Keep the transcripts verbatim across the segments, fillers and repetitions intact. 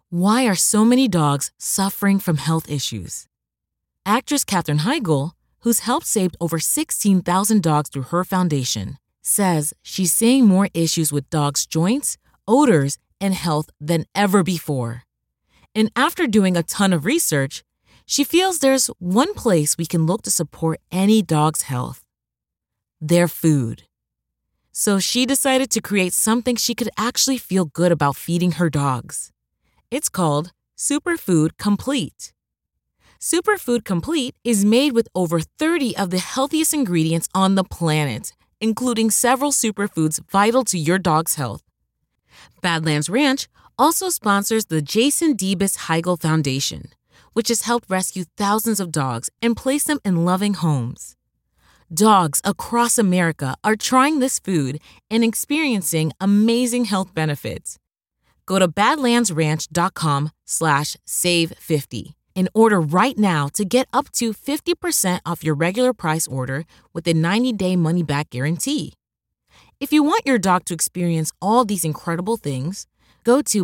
Why are so many dogs suffering from health issues? Actress Katherine Heigl, who's helped save over sixteen thousand dogs through her foundation, says she's seeing more issues with dogs' joints, odors, and health than ever before. And after doing a ton of research, she feels there's one place we can look to support any dog's health: their food. So she decided to create something she could actually feel good about feeding her dogs. It's called Superfood Complete. Superfood Complete is made with over thirty of the healthiest ingredients on the planet, including several superfoods vital to your dog's health. Badlands Ranch also sponsors the Jason Debus Heigl Foundation, which has helped rescue thousands of dogs and place them in loving homes. Dogs across America are trying this food and experiencing amazing health benefits. Go to badlandsranch.com slash save 50 and order right now to get up to fifty percent off your regular price order with a ninety-day money-back guarantee. If you want your dog to experience all these incredible things, go to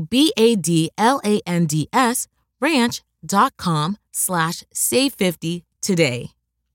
B-A-D-L-A-N-D-S ranch.com slash save 50 today.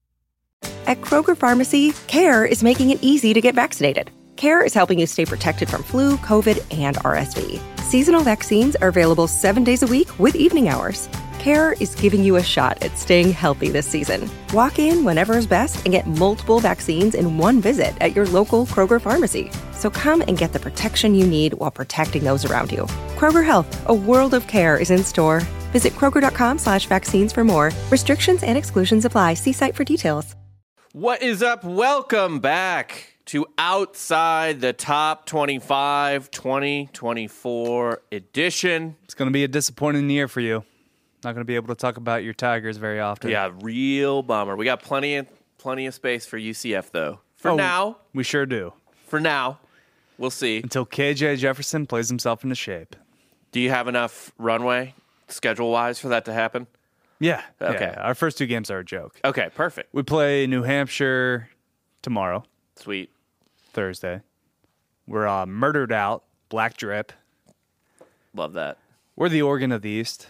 At Kroger Pharmacy, CARE is making it easy to get vaccinated. CARE is helping you stay protected from flu, COVID, and R S V. Seasonal vaccines are available seven days a week with evening hours. CARE is giving you a shot at staying healthy this season. Walk in whenever is best and get multiple vaccines in one visit at your local Kroger Pharmacy. So come and get the protection you need while protecting those around you. Kroger Health, a world of care, is in store. Visit kroger.com slash vaccines for more. Restrictions and exclusions apply. See site for details. What is up? Welcome back to Outside the Top twenty-five twenty twenty-four edition. It's going to be a disappointing year for you. Not going to be able to talk about your Tigers very often. Yeah, real bummer. We got plenty of plenty of space for U C F, though. For oh, now. We sure do. For now. We'll see. Until K J Jefferson plays himself into shape. Do you have enough runway, schedule-wise, for that to happen? Yeah. Okay. Yeah, our first two games are a joke. Okay, perfect. We play New Hampshire tomorrow. Sweet. Thursday. We're uh, murdered out. Black drip. Love that. We're the Oregon of the East.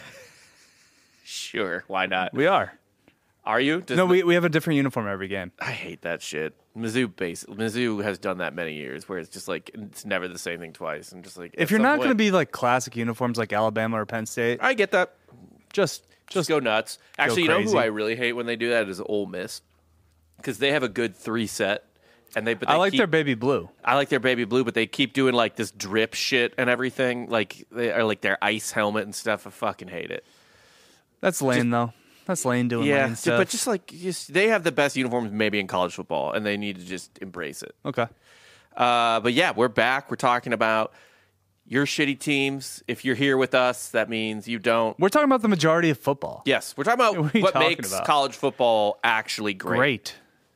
Sure. Why not? We are. Are you? Does no, the, we we have a different uniform every game. I hate that shit. Mizzou base Mizzou has done that many years where it's just like it's never the same thing twice. And just like if you're not going to be like classic uniforms like Alabama or Penn State, I get that. Just just, just go nuts. Actually, go you know who I really hate when they do that is Ole Miss, because they have a good three set. And they, but they I like keep, their baby blue. I like their baby blue, but they keep doing like this drip shit and everything, like they are like their ice helmet and stuff. I fucking hate it. That's Lane just, though. That's Lane doing yeah, Lane stuff. But just like just they have the best uniforms maybe in college football, and they need to just embrace it. Okay. Uh, but yeah, we're back. We're talking about your shitty teams. If you're here with us, that means you don't. We're talking about the majority of football. Yes, we're talking about what, what talking makes about? college football actually great. Great.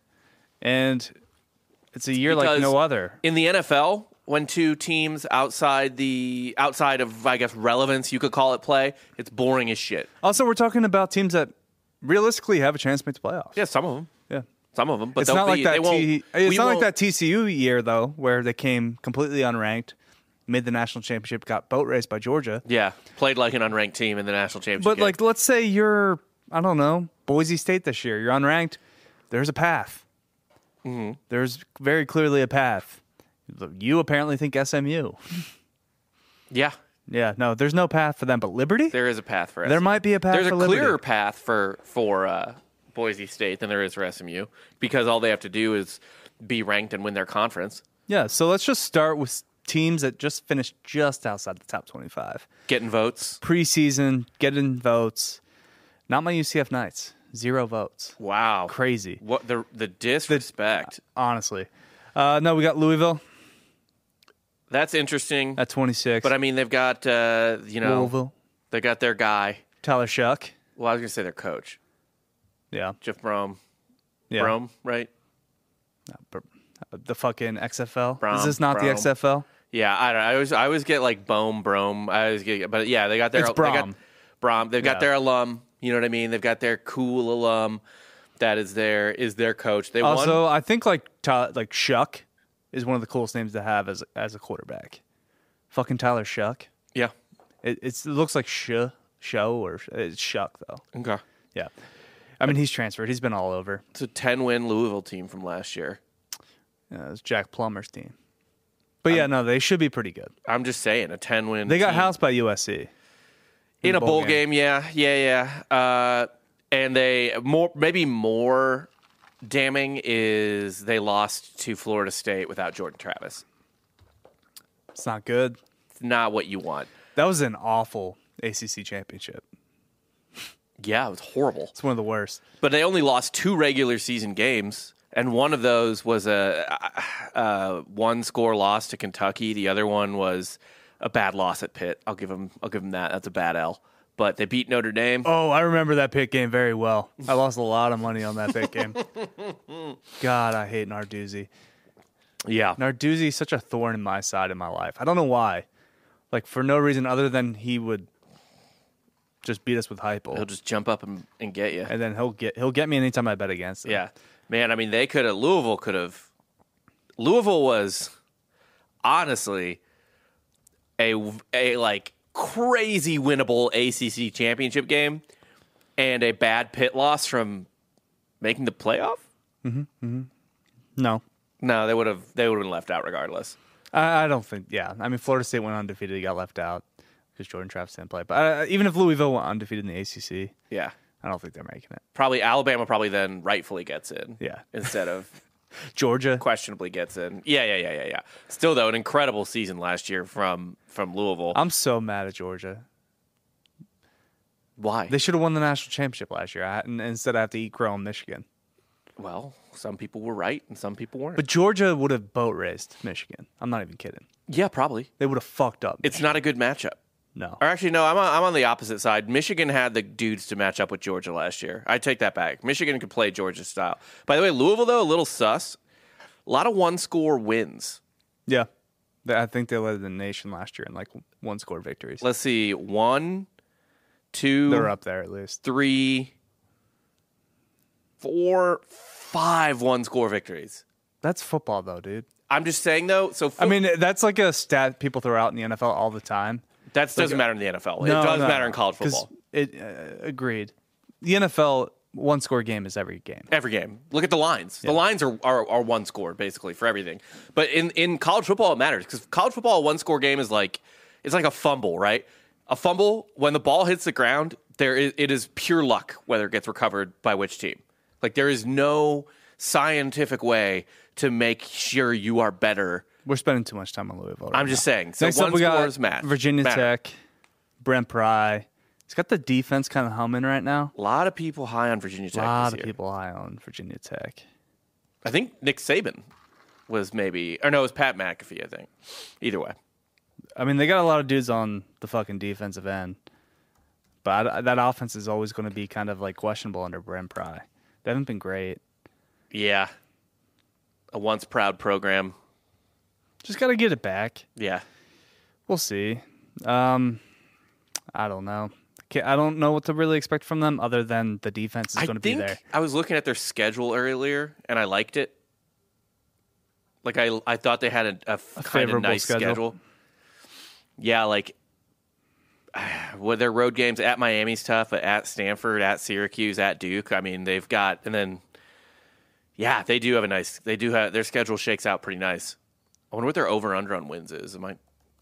And it's a year because like no other. In the N F L, when two teams outside the outside of I guess relevance, you could call it play, it's boring as shit. Also, we're talking about teams that realistically have a chance to make the playoffs. Yeah, some of them. Yeah, some of them. But it's not like be, that. T- it's not won't. like that T C U year though, where they came completely unranked, made the national championship, got boat raced by Georgia. Yeah, played like an unranked team in the national championship. But game. like, let's say you're I don't know Boise State this year. You're unranked. There's a path. Mm-hmm. There's very clearly a path. You apparently think S M U. Yeah. Yeah, no, there's no path for them, but Liberty? There is a path for S M U. There might be a path There's for a Liberty. clearer path for, for uh, Boise State than there is for S M U, because all they have to do is be ranked and win their conference. Yeah, so let's just start with teams that just finished just outside the top twenty-five. Getting votes. Preseason, getting votes. Not my U C F Knights. Zero votes. Wow. Crazy. What the the disrespect. The, uh, honestly. Uh, no, we got Louisville. That's interesting. At twenty-six. But, I mean, they've got, uh, you know. Louisville. They got their guy. Tyler Shuck. Well, I was going to say their coach. Yeah. Jeff Brom. Yeah. Brom, right? Uh, the fucking X F L? Brom, Is this not Brom. the X F L? Yeah, I don't know. I always, I always get like Bohm, Brom. I always get, but yeah, they got their. It's They got Brom. Brom. They've got Yeah. their alum. You know what I mean? They've got their cool alum. That is their is their coach. They also, won. I think like Ty, like Shuck is one of the coolest names to have as as a quarterback. Fucking Tyler Shuck. Yeah, It, it's, it looks like sh, show or it's shuck though. Okay. Yeah. I mean, he's transferred. He's been all over. It's a ten-win Louisville team from last year. Yeah, it's Jack Plummer's team. But yeah, no, they should be pretty good. I'm just saying, a ten-win They got team. housed by U S C. In, in a bowl, bowl game. game, yeah. Yeah, yeah. Uh, and they, more maybe more damning is they lost to Florida State without Jordan Travis. It's not good. It's not what you want. That was an awful A C C championship. Yeah, it was horrible. It's one of the worst. But they only lost two regular season games, and one of those was a, a one-score loss to Kentucky. The other one was a bad loss at Pitt. I'll give them. I'll give them that. That's a bad L. But they beat Notre Dame. Oh, I remember that Pitt game very well. I lost a lot of money on that Pitt game. God, I hate Narduzzi. Yeah, Narduzzi is such a thorn in my side in my life. I don't know why. Like, for no reason other than he would just beat us with hype. He'll just jump up and, and get you. And then he'll get he'll get me anytime I bet against him. Yeah. Man, I mean, they could have, Louisville could have, Louisville was honestly a, a like crazy winnable A C C championship game and a bad Pitt loss from making the playoff. Mm-hmm. Mm-hmm. No. No, they would have, they would have been left out regardless. I, I don't think, yeah. I mean, Florida State went undefeated. He got left out because Jordan Travis didn't play. But uh, even if Louisville went undefeated in the A C C, yeah, I don't think they're making it. Probably Alabama probably then rightfully gets in. Yeah. Instead of Georgia questionably gets in. Yeah, yeah, yeah, yeah, yeah. Still though, an incredible season last year from from Louisville. I'm so mad at Georgia. Why? They should have won the national championship last year. I, and instead I have to eat crow in Michigan. Well, some people were right and some people weren't. But Georgia would have boat raced Michigan. I'm not even kidding. Yeah, probably. They would have fucked up. It's not a good matchup. No. Or actually, no, I'm on, I'm on the opposite side. Michigan had the dudes to match up with Georgia last year. I take that back. Michigan could play Georgia style. By the way, Louisville, though, a little sus. A lot of one-score wins. Yeah. I think they led the nation last year in like one-score victories. Let's see. One, two. They're up there at least. Three, four, five one-score victories. That's football, though, dude. I'm just saying, though. So fo- I mean, that's like a stat people throw out in the N F L all the time. That doesn't matter in the N F L. No, it does no, matter in college 'cause football. It uh, agreed. The N F L one score game is every game. Every game. Look at the lines. Yeah. The lines are, are are one score basically for everything. But in, in college football, it matters because college football, a one score game is like it's like a fumble, right? A fumble when the ball hits the ground, there is, it is pure luck whether it gets recovered by which team. Like there is no scientific way to make sure you are better. We're spending too much time on Louisville. Right I'm just now. saying. So Next one up, we score got is Matt. Virginia matter. Tech, Brent Pry. He's got the defense kind of humming right now. A lot of people high on Virginia Tech A lot this of year. people high on Virginia Tech. I think Nick Saban was maybe, or no, it was Pat McAfee, I think. Either way. I mean, they got a lot of dudes on the fucking defensive end. But I, that offense is always going to be kind of like questionable under Brent Pry. They haven't been great. Yeah. A once proud program. Just got to get it back. Yeah. We'll see. Um, I don't know. I don't know what to really expect from them other than the defense is going to be there. I was looking at their schedule earlier, and I liked it. Like, I I thought they had a, a, A kind of favorable nice schedule. schedule. Yeah, like, with their road games at Miami's tough, but at Stanford, at Syracuse, at Duke, I mean, they've got, and then, yeah, they do have a nice, they do have, their schedule shakes out pretty nice. I wonder what their over-under on wins is. It might.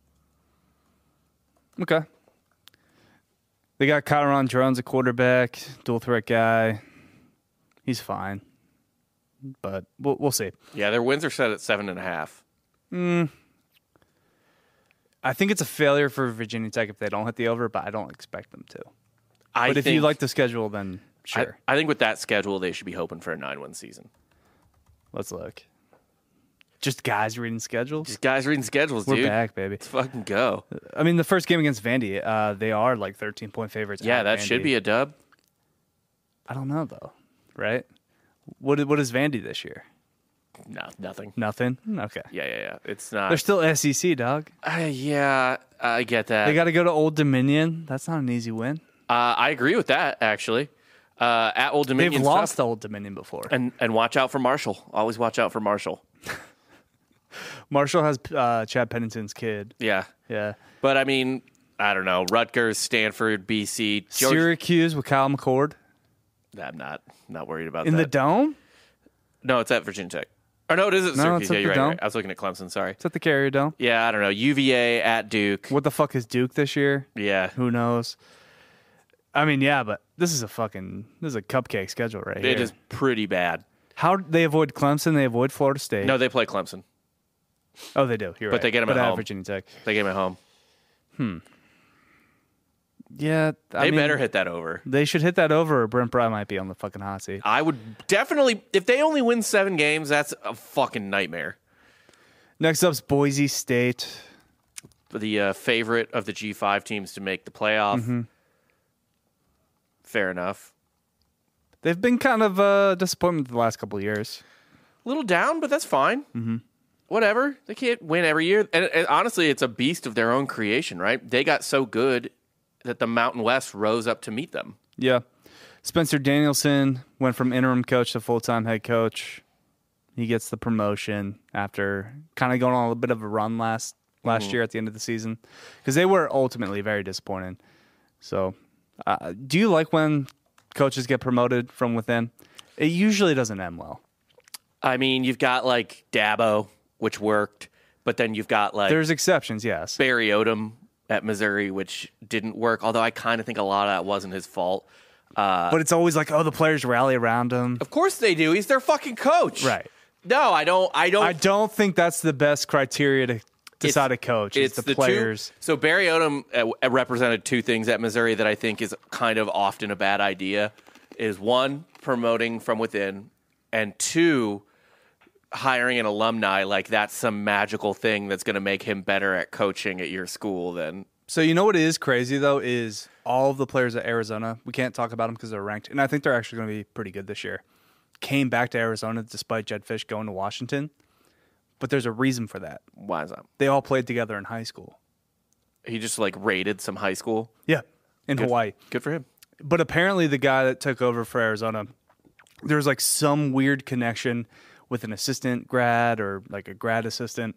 Okay. They got Kyron Drones, a quarterback, dual threat guy. He's fine, but we'll we'll see. Yeah, their wins are set at seven and a half. Mm. I think it's a failure for Virginia Tech if they don't hit the over, but I don't expect them to. I but if think, you like the schedule, then sure. I, I think with that schedule, they should be hoping for a nine-win season. Let's look. Just guys reading schedules. Just guys reading schedules, We're dude. back, baby. Let's fucking go. I mean, the first game against Vandy, uh, they are like thirteen-point favorites. Yeah, at that Vandy. should be a dub. I don't know, though. Right? What What is Vandy this year? No, nothing. Nothing? Okay. Yeah, yeah, yeah. It's not. They're still S E C, dog. Uh, yeah, I get that. They got to go to Old Dominion. That's not an easy win. uh, I agree with that, actually. Uh, at Old Dominion, They've lost to Old Dominion before. And and watch out for Marshall. Always watch out for Marshall. Marshall has uh, Chad Pennington's kid. Yeah. Yeah. But, I mean, I don't know. Rutgers, Stanford, B C, Georgia. Syracuse with Kyle McCord I'm not not worried about in that. the Dome. No, it's at Virginia Tech. Or no, it is at No, Syracuse. it's at Yeah, you're the right, Dome. right. I was looking at Clemson. Sorry. It's at the Carrier Dome. Yeah, I don't know. U V A at Duke. What the fuck is Duke this year? Yeah. Who knows? I mean, yeah, but this is a fucking this is a cupcake schedule right here. It is pretty bad. How they avoid Clemson? They avoid Florida State. No, they play Clemson. Oh, they do. You're But right. they get 'em but at at home. Virginia Tech. They came at home. Yeah, I They mean, better hit that over. They should hit that over, or Brent Bry might be on the fucking hot seat. I would definitely, if they only win seven games, that's a fucking nightmare. Next up's Boise State. The uh, favorite of the G five teams to make the playoff. Mm-hmm. Fair enough. They've been kind of a disappointment the last couple of years. A little down, but that's fine. Mm-hmm. Whatever. They can't win every year. And, and honestly, it's a beast of their own creation, right? They got so good that the Mountain West rose up to meet them. Yeah. Spencer Danielson went from interim coach to full-time head coach. He gets the promotion after kind of going on a bit of a run last last year at the end of the season because they were ultimately very disappointed. So, uh, do you like when coaches get promoted from within? It usually doesn't end well. I mean, you've got like Dabo, which worked, but then you've got like There's exceptions, yes. Barry Odom at Missouri, which didn't work, although I kind of think a lot of that wasn't his fault. Uh, But it's always like, oh, the players rally around him. of course they do. He's their fucking coach. Right. No, I don't. I don't. I don't think that's the best criteria to decide a coach. It's, the, players. Two, so Barry Odom uh, represented two things at Missouri that I think is kind of often a bad idea. Is one, promoting from within, and two, hiring an alumni like that's some magical thing that's going to make him better at coaching at your school than. So you know what is crazy, though, is all of the players at Arizona, we can't talk about them because they're ranked, and I think they're actually going to be pretty good this year, came back to Arizona despite Jedd Fisch going to Washington. But there's a reason for that. Why is that? They all played together in high school. He just like raided some high school. Yeah, in Good- Hawaii. Good for him. But apparently the guy that took over for Arizona, there was like some weird connection with an assistant grad or like a grad assistant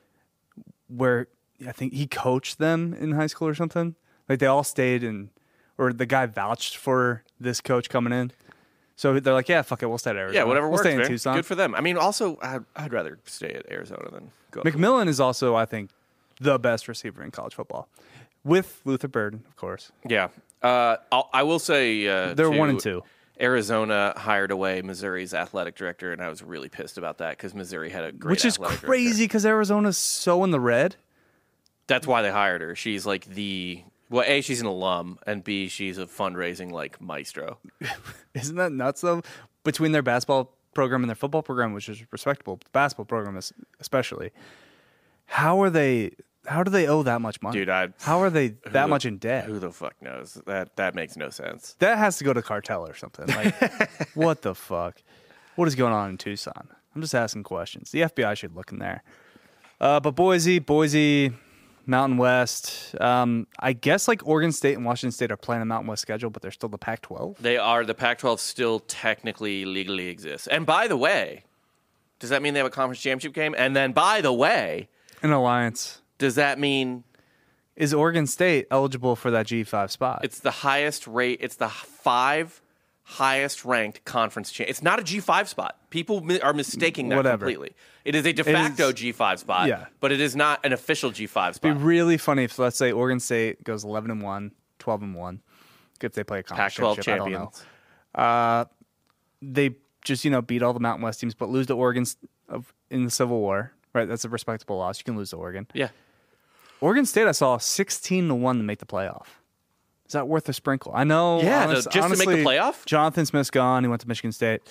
where I think he coached them in high school or something. Like they all stayed in, or the guy vouched for this coach coming in. So they're like, yeah, fuck it, we'll stay at Arizona. Yeah, whatever we'll works, stay in man. Tucson. Good for them. I mean, also, I'd, I'd rather stay at Arizona than go. up to- McMillan is also, I think, the best receiver in college football. With Luther Burden, of course. Yeah. Uh, I'll, I will say uh, They're too, one and two. Arizona hired away Missouri's athletic director, and I was really pissed about that because Missouri had a great Which is athletic crazy director. because Arizona's so in the red. That's why they hired her. She's like the well, A, she's an alum, and B, she's a fundraising like maestro. Isn't that nuts, though? Between their basketball program and their football program, which is respectable, the basketball program is especially. How are they? How do they owe that much money? Dude, I How are they who that the- much in debt? Who the fuck knows? That that makes no sense. That has to go to cartel or something. Like, what the fuck? What is going on in Tucson? I'm just asking questions. The F B I should look in there. Uh, but Boise, Boise, Mountain West. Um, I guess like Oregon State and Washington State are playing a Mountain West schedule, but they're still the Pac twelve. They are the Pac twelve still technically legally exists. And by the way, does that mean they have a conference championship game? And then by the way, An alliance. does that mean Is Oregon State eligible for that G five spot? it's the highest rate? It's the five highest ranked conference champ. It's not a G five spot. People mi- are mistaking that Whatever. completely. It is a de facto is- G five spot, yeah. but it is not an official G five It'd spot. be really funny if, let's say, Oregon State goes eleven and one, twelve and one. If they play a conference Pac twelve championship, I don't know. champions. Uh, they just, you know, beat all the Mountain West teams, but lose to Oregon s- of- in the Civil War. Right, that's a respectable loss. You can lose to Oregon. Yeah. Oregon State, I saw sixteen to one to make the playoff. Is that worth a sprinkle? I know. Yeah, the- honest- just to make the honestly, playoff? Jonathan Smith's gone. He went to Michigan State.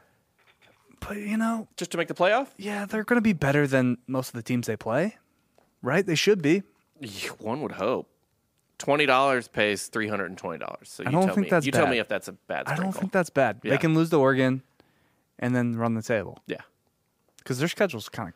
But, you know, Just to make the playoff? yeah, they're going to be better than most of the teams they play. Right? They should be. Yeah, one would hope. Twenty dollars pays three hundred and twenty dollars. So you I don't tell think me. that's you tell bad. me if that's a bad I sprinkle. don't think that's bad. Yeah. They can lose to Oregon and then run the table. Yeah. Because their schedule's kind of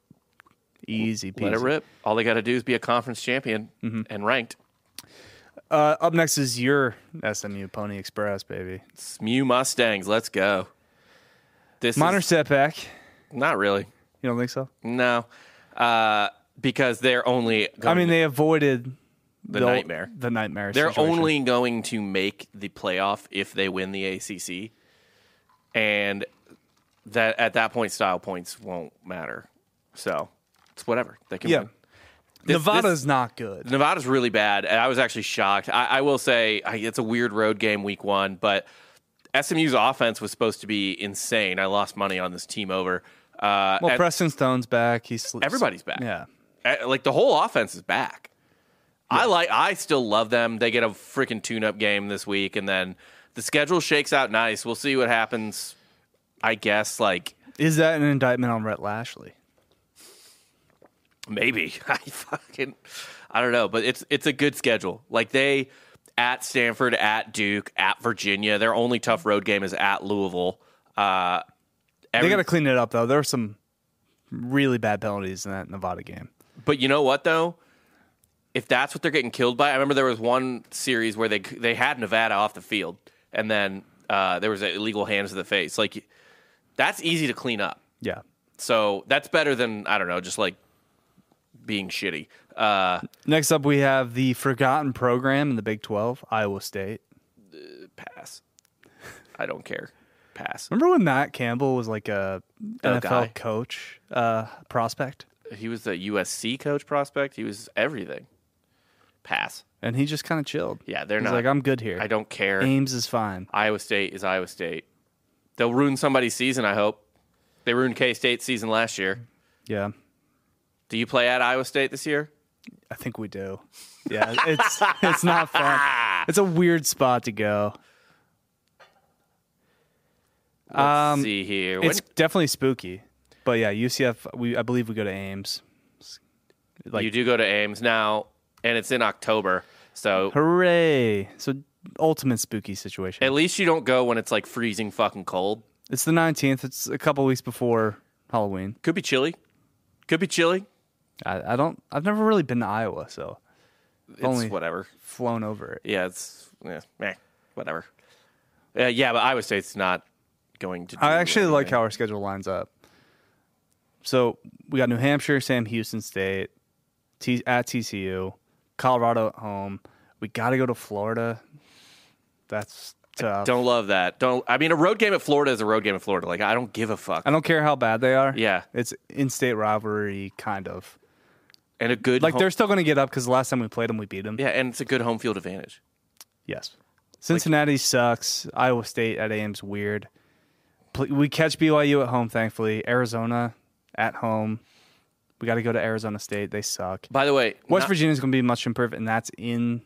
easy peasy. Let it rip. All they got to do is be a conference champion Mm-hmm. and ranked. Uh, up next is your S M U Pony Express, baby. Smew Mustangs. Let's go. This Minor is, setback. not really. You don't think so? No, uh, because they're only. Going I mean, they avoided the the nightmare. The nightmare. They're situation. only going to make the playoff if they win the A C C, and that at that point, style points won't matter. So it's whatever they can Yeah. win. This, Nevada's this, not good. Nevada's really bad. And I was actually shocked. I, I will say I, it's a weird road game week one, but S M U's offense was supposed to be insane. I lost money on this team over. Uh, Well, and Preston Stone's back. He's everybody's back. Yeah. Uh, Like the whole offense is back. I like. I still love them. They get a freaking tune-up game this week, and then the schedule shakes out nice. We'll see what happens. I guess like Is that an indictment on Rhett Lashley? maybe I fucking I don't know, but it's it's a good schedule. Like they at Stanford, at Duke, at Virginia. Their only tough road game is at Louisville. Uh, every, They got to clean it up though. There were some really bad penalties in that Nevada game. But you know what though? If that's what they're getting killed by, I remember there was one series where they they had Nevada off the field, and then uh, there was illegal hands to the face. Like that's easy to clean up. Yeah. So that's better than I don't know, just like being shitty. Uh, Next up, we have the forgotten program in the Big twelve, Iowa State. pass. I don't care. Pass. Remember when Matt Campbell was like a Oh, N F L guy. coach uh, prospect, He was the U S C coach prospect. He was everything. Pass. and he just kind of chilled. Yeah, they're He's not. like, I'm good here. I don't care. Ames is fine. Iowa State is Iowa State. They'll ruin somebody's season, I hope. They ruined K-State's season last year. Yeah, Do you play at Iowa State this year? I think we do. Yeah, it's it's not fun. It's a weird spot to go. Let's Um, see here. When, It's definitely spooky, but yeah, U C F. We I believe we go to Ames. Like, you do go to Ames now, and it's in October. So hooray! So ultimate spooky situation. at least you don't go when it's like freezing fucking cold. It's the nineteenth. It's a couple weeks before Halloween. Could be chilly. Could be chilly. I, I don't. I've never really been to Iowa, so It's only whatever. flown over it. Yeah, it's yeah, meh, whatever. Uh, yeah, but Iowa State's not going to. Do I actually like anything. how our schedule lines up. So we got New Hampshire, Sam Houston State, T, at T C U, Colorado at home. We got to go to Florida. That's tough. Don't love that. Don't. I mean, a road game at Florida is a road game at Florida. Like I don't give a fuck. I don't care how bad they are. Yeah. It's in-state rivalry, kind of. And a good Like home- they're still going to get up because the last time we played them, we beat them. yeah, and it's a good home field advantage. Yes. Cincinnati sucks. Iowa State at Ames weird. Pl- We catch B Y U at home, thankfully. Arizona at home. We got to go to Arizona State. They suck. By the way, West not- Virginia is going to be much improved, and that's in.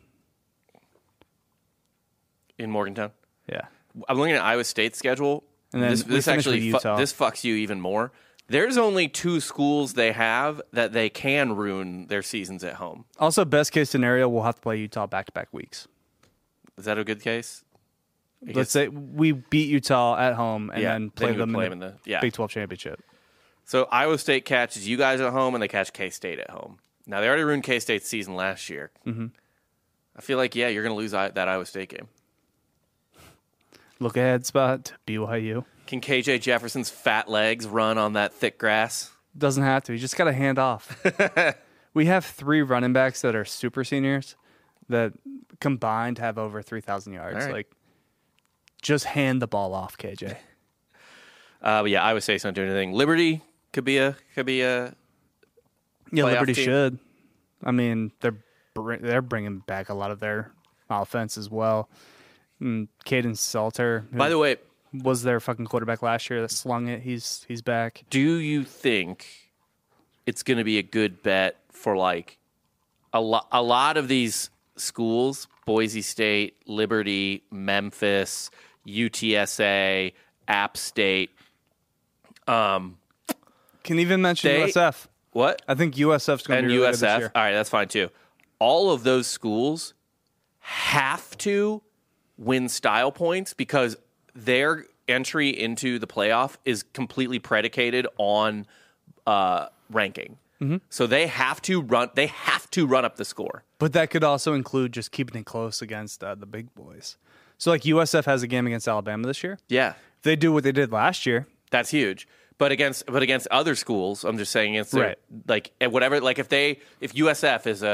in Morgantown. Yeah. I'm looking at Iowa State's schedule. And then this, we this finish actually with fu- Utah. this fucks you even more. There's only two schools they have that they can ruin their seasons at home. Also, best case scenario, we'll have to play Utah back to back weeks. Is that a good case? I Let's guess- say we beat Utah at home and Yeah, then then play you would them play in them the, in the- yeah. Big twelve championship. So Iowa State catches you guys at home, and they catch K-State at home. Now they already ruined K-State's season last year. Mm-hmm. I feel like yeah, you're going to lose I- that Iowa State game. Look ahead spot to B Y U. Can K J Jefferson's fat legs run on that thick grass? Doesn't have to. You just got to hand off. We have three running backs that are super seniors that combined have over three thousand yards. All right. Like, just hand the ball off, K J. Uh, but yeah, Iowa State's not doing anything. Liberty could be a could be a Yeah, playoff Liberty team. should. I mean, they're br- they're bringing back a lot of their offense as well. And Caden Salter, who By the way, was their fucking quarterback last year that slung it. He's he's back. do you think it's going to be a good bet for like a lot a lot of these schools, Boise State, Liberty, Memphis, U T S A, App State, um Can even mention They- U S F. what? I think U S F's going to And be really good U S this F. year. All right, that's fine too. All of those schools have to win style points because their entry into the playoff is completely predicated on uh, ranking. Mm-hmm. So they have to run. They have to run up the score. But that could also include just keeping it close against uh, the big boys. So, like, U S F has a game against Alabama this year. Yeah, If they do what they did last year, that's huge. But against but against other schools, I'm just saying against their, Right. like at whatever. Like if they if U S F is a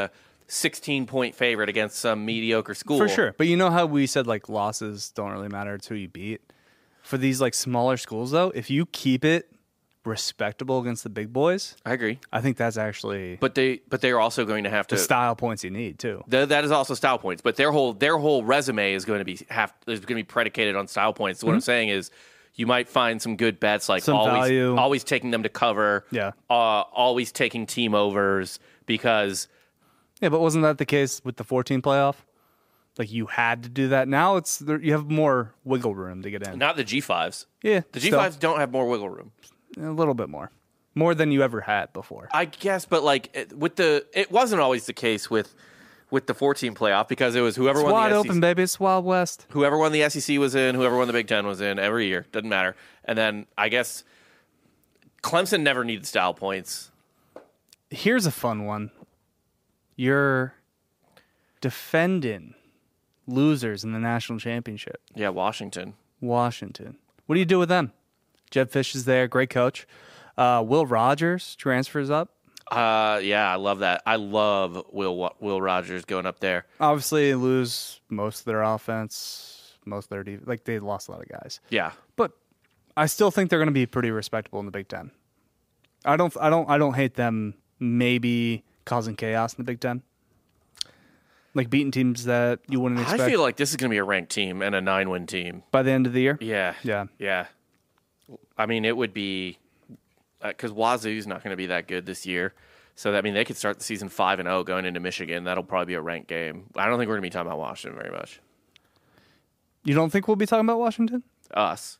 sixteen-point favorite against some mediocre school. For sure. But you know how we said, like, losses don't really matter. It's who you beat? For these, like, smaller schools, though, if you keep it respectable against the big boys, I agree. I think that's actually But they but they're also going to have to the style points you need, too. th- that is also style points. But their whole their whole resume is going to be have is going to be predicated on style points. So what I'm saying is you might find some good bets, like Some always value. always taking them to cover, Yeah. uh, always taking team overs because Yeah, but wasn't that the case with the fourteen playoff? Like, you had to do that. Now it's there, you have more wiggle room to get in. not the G fives. Yeah, The G fives don't have more wiggle room. still, a little bit more. More than you ever had before. I guess, but like it- with the, it wasn't always the case with with the fourteen playoff because it was whoever It's won wide the S E C, open, baby. It's Wild West. whoever won the S E C was in, whoever won the Big Ten was in every year. Doesn't matter. And then I guess Clemson never needed style points. Here's a fun one. You're defending losers in the national championship. Yeah, Washington. Washington. What do you do with them? Jeb Fish is there, great coach. Uh, Will Rogers transfers up. Uh, yeah, I love that. I love Will Will Rogers going up there. Obviously, they lose most of their offense, most of their def- like they lost a lot of guys. Yeah, But I still think they're going to be pretty respectable in the Big Ten. I don't, I don't, I don't hate them. Maybe causing chaos in the Big Ten, like beating teams that you wouldn't expect I feel like this is going to be a ranked team and a nine-win team. by the end of the year. Yeah, Yeah. yeah. I mean, it would be because Wazoo's not going to be that good this year. So that, I mean, they could start the season five and zero going into Michigan. That'll probably be a ranked game. I don't think we're going to be talking about Washington very much. You don't think we'll be talking about Washington? Us.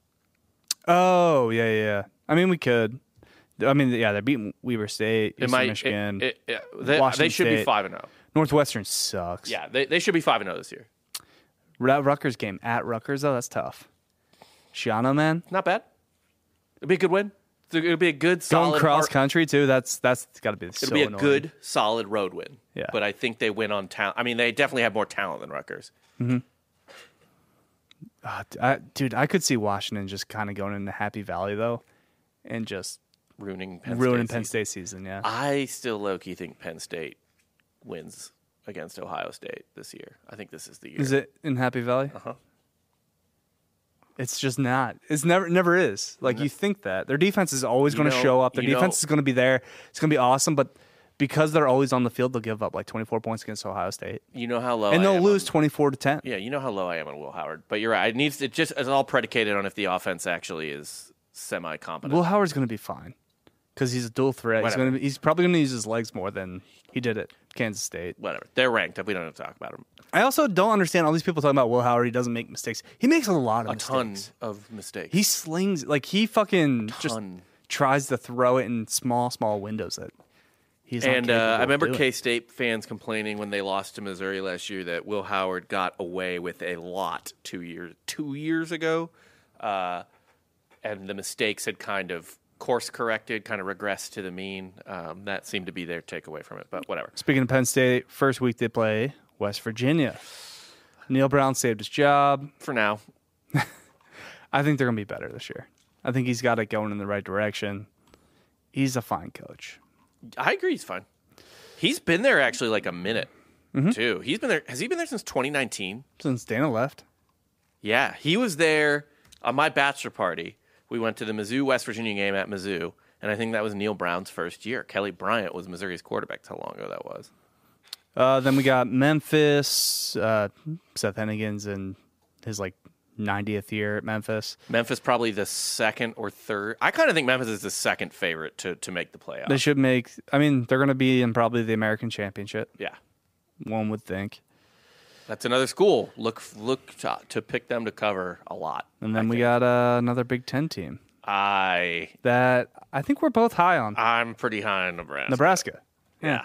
Oh yeah, yeah. yeah. I mean, we could. I mean, yeah, they're beating Weber State, It Eastern might. Michigan, It, it, it, they, Washington they should be State. five and zero. Northwestern sucks. Yeah, they they should be five and zero this year. Ru- Rutgers game at Rutgers though, that's tough. Shiano, man, Not bad. It'd be a good win. It'll be a good solid going cross hard- country too. That's that's got to be. It'll so be a annoying. good solid road win. Yeah. But I think they win on talent. I mean, they definitely have more talent than Rutgers. Uh, I, dude, I could see Washington just kind of going into Happy Valley though, and just Ruining Penn ruining State Penn season. State season. Yeah, I still low-key think Penn State wins against Ohio State this year. I think this is the year. is it in Happy Valley? Uh-huh. It's just not. It's never never is. Like you think that their defense is always You going to know- show up. Their you defense know- is going to be there. It's going to be awesome. But because they're always on the field, they'll give up like twenty-four points against Ohio State, You know how low and I they'll am lose on- twenty-four to ten. yeah, you know how low I am on Will Howard. But you're right. It needs it just it's all predicated on if the offense actually is semi-competent. Will Howard's going to be fine because he's a dual threat. He's Whatever. going to. He's probably going to use his legs more than he did at Kansas State. Whatever. They're ranked. We don't have to talk about them. I also don't understand all these people talking about Will Howard. He doesn't make mistakes. He makes a lot of A ton mistakes. of mistakes. He slings like he fucking just Ton. tries to throw it in small, small windows that he's not And capable uh, I of remember doing. K-State fans complaining when they lost to Missouri last year that Will Howard got away with a lot two years two years ago, uh, and the mistakes had kind of course corrected, kind of regressed to the mean. Um, that seemed to be their takeaway from it. But whatever. Speaking of Penn State, first week they play West Virginia. Neil Brown saved his job. For now, I think they're going to be better this year. I think he's got it going in the right direction. He's a fine coach. I agree. He's fine. He's been there actually like a minute too. He's been there. Has he been there since twenty nineteen? Since Dana left. Yeah, he was there on my bachelor party. We went to the Mizzou West Virginia game at Mizzou, and I think that was Neil Brown's first year. Kelly Bryant was Missouri's quarterback. That's how long ago that was. Uh, then we got Memphis. Uh, Seth Hennigan's in his like ninetieth year at Memphis. Memphis probably the second or third. I kind of think Memphis is the second favorite to, to make the playoffs. They should make. I mean, they're going to be in probably the American Championship. Yeah, One would think. that's another school. Look look to, to pick them to cover a lot. And then I we think. got uh, another Big Ten team I that I think we're both high on. I'm pretty high on Nebraska. Nebraska. Yeah.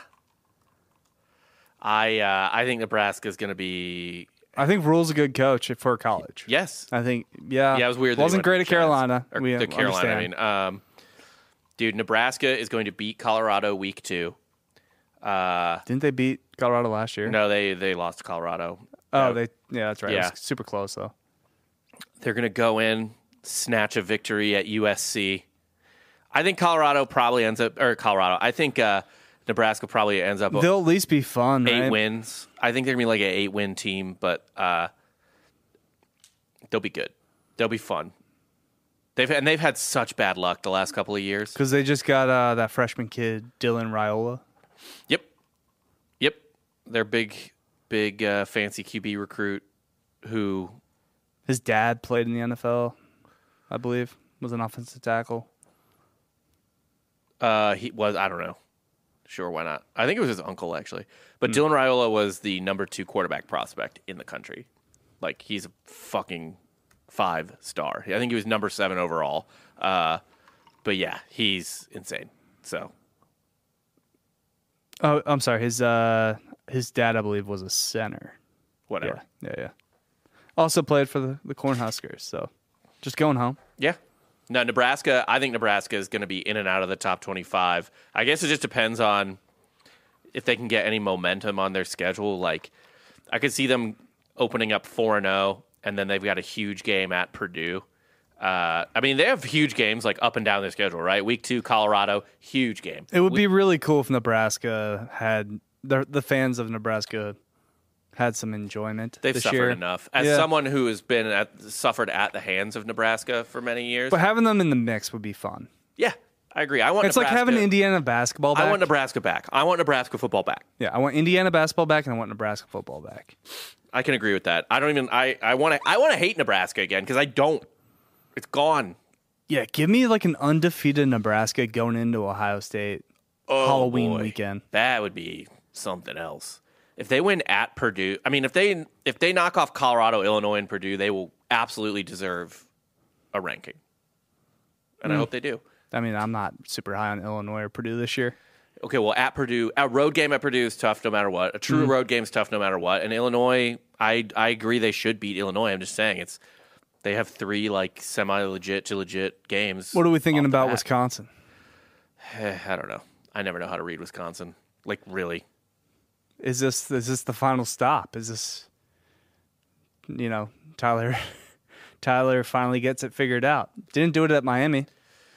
I uh, I think Nebraska is going to be I think Rule's a good coach for college. yes. I think, yeah. Yeah, it was weird. that he Wasn't went great to at Giants. Carolina. Or We the Carolina. understand. I mean, um, dude, Nebraska is going to beat Colorado week two. Uh, Didn't they beat Colorado last year? no, they they lost to Colorado. Oh, Uh, they. Yeah, that's right. It yeah. was super close though. They're going to go in, snatch a victory at U S C. I think Colorado probably ends up, or Colorado. I think uh, Nebraska probably ends up They'll at least be fun, eight right? wins. I think they're gonna be like an eight-win team, but uh, they'll be good. They'll be fun. They've and they've had such bad luck the last couple of years. Because they just got uh, that freshman kid, Dylan Raiola. Yep, yep. Their big, big uh, fancy Q B recruit who His dad played in the N F L, I believe, was an offensive tackle. uh, he was. I don't know. Sure, why not? I think it was his uncle actually. But Mm. Dylan Raiola was the number two quarterback prospect in the country. Like he's a fucking five star. I think he was number seven overall. Uh, but yeah, he's insane. So Oh, I'm sorry. His uh, his dad, I believe, was a center. whatever. Yeah, yeah, yeah. Also played for the, the Cornhuskers, so just going home. Yeah. No, Nebraska, I think Nebraska is going to be in and out of the top twenty-five. I guess it just depends on if they can get any momentum on their schedule. Like, I could see them opening up four and oh, and then they've got a huge game at Purdue. Uh, I mean, they have huge games, like, up and down their schedule, right? Week two, Colorado, huge game. It would We- be really cool if Nebraska had the the fans of Nebraska had some enjoyment. They've this suffered year. enough. As Yeah. someone who has been at, suffered at the hands of Nebraska for many years, But having them in the mix would be fun. yeah, I agree. I want It's like Nebraska, having Indiana basketball back. I want Nebraska back. I want Nebraska football back. Yeah, I want Indiana basketball back, and I want Nebraska football back. I can agree with that. I don't even. I I want to. I want to hate Nebraska again because I don't. It's gone. Yeah, give me like an undefeated Nebraska going into Ohio State Oh, Halloween boy. weekend. That would be something else. If they win at Purdue, I mean, if they if they knock off Colorado, Illinois, and Purdue, they will absolutely deserve a ranking, and Hmm. I hope they do. I mean, I'm not super high on Illinois or Purdue this year. Okay, well, at Purdue, a road game at Purdue is tough no matter what. A true Mm-hmm. road game is tough no matter what. And Illinois, I I agree they should beat Illinois. I'm just saying it's they have three like semi legit to legit games. What are we thinking off the about bat. Wisconsin? Eh, I don't know. I never know how to read Wisconsin. Like really. Is this is this the final stop? Is this, you know, Tyler Tyler finally gets it figured out? Didn't do it at Miami.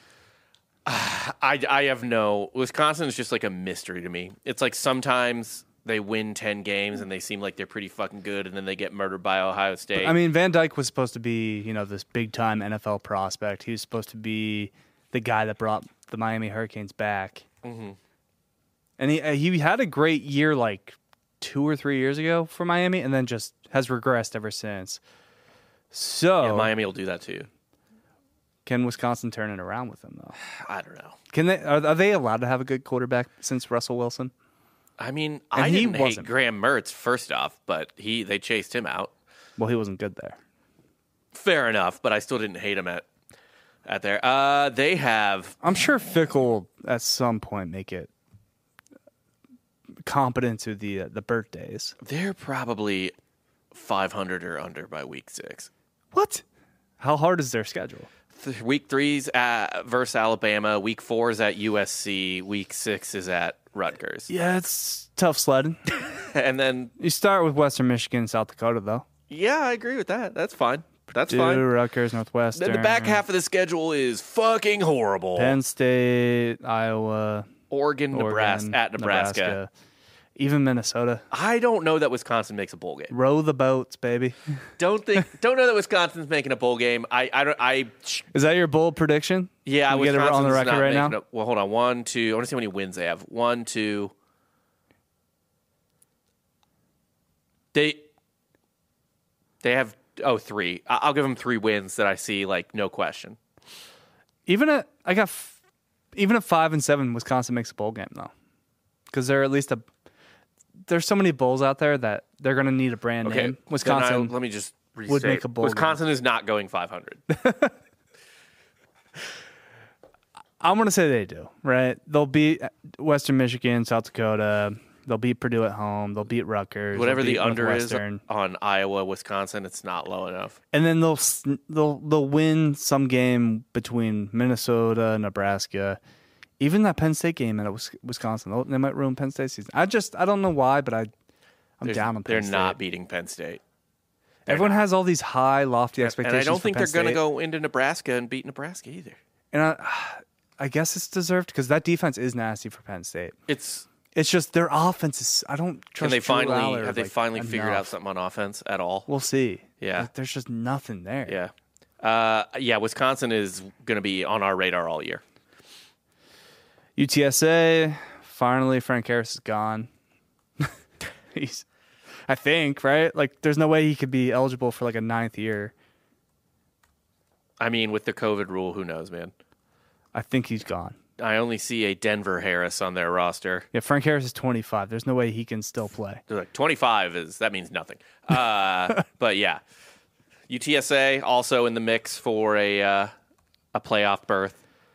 I, I have no Wisconsin is just like a mystery to me. It's like sometimes they win ten games and they seem like they're pretty fucking good, and then they get murdered by Ohio State. I mean, Van Dyke was supposed to be, you know, this big time N F L prospect. He was supposed to be the guy that brought the Miami Hurricanes back. Mm-hmm. And he uh, he had a great year like two or three years ago for Miami, and then just has regressed ever since. So yeah, Miami will do that to you. can Wisconsin turn it around with him though? I don't know. Can they? Are, are they allowed to have a good quarterback since Russell Wilson? I mean, And I he didn't hate wasn't. Graham Mertz first off, but he they chased him out. Well, he wasn't good there. Fair enough, but I still didn't hate him at at there. Uh, they have I'm sure Fick will at some point make it competent to the uh, the birthdays. they're probably five hundred or under by week six. What? How hard is their schedule? Th- Week three's at versus Alabama. Week four is at U S C. Week six is at Rutgers. Yeah, it's tough sledding. And then, You start with Western Michigan, South Dakota, though. yeah, I agree with that. That's fine. That's Dude, fine. Rutgers, Northwestern. Then the back half of the schedule is fucking horrible. Penn State, Iowa, Oregon, Oregon, Nebraska, at Nebraska. even Minnesota. I don't know that Wisconsin makes a bowl game. Row the boats, baby. Don't think. Don't know that Wisconsin's making a bowl game. I. I don't. I. Is that your bold prediction? Yeah, Can we get it Wisconsin's on the record not right now? making a- well, hold on. One, two. I want to see how many wins they have. One, two. They. They have oh three. I- I'll give them three wins that I see like no question. Even at I got f- even at five and seven, Wisconsin makes a bowl game though, because they're at least a. There's so many bowls out there that they're going to need a brand Okay, name. then Wisconsin I- let me just would restate. make a bowl Wisconsin is not going five hundred. I'm going to say they do, right? They'll beat Western Michigan, South Dakota. They'll beat Purdue at home. They'll beat Rutgers. Whatever they'll beat the under is Northwestern. on Iowa, Wisconsin, it's not low enough. And then they'll s- they'll they'll win some game between Minnesota, Nebraska, even that Penn State game at Wis- Wisconsin. They'll- They might ruin Penn State's season. I just I don't know why, but I I'm There's- down on Penn They're State. not beating Penn State. They're Everyone not. has all these high, lofty And expectations. I don't for think Penn they're going to State. go into Nebraska and beat Nebraska either. And I, I guess it's deserved because that defense is nasty for Penn State. It's It's just their offense is. I don't trust. Can they Drew finally Aller, have they like, finally figured out enough. something on offense at all? We'll see. Yeah. Like, there's just nothing there. Yeah. Uh, yeah, Wisconsin is going to be on our radar all year. U T S A, finally, Frank Harris is gone. He's, I think, right? Like, there's no way he could be eligible for like a ninth year. I mean, with the COVID rule, who knows, man? I think he's gone. I only see a Denver Harris on their roster. Yeah, Frank Harris is twenty-five. There's no way he can still play. They're like twenty-five is that means nothing. Uh, but yeah, U T S A also in the mix for a uh, a playoff berth.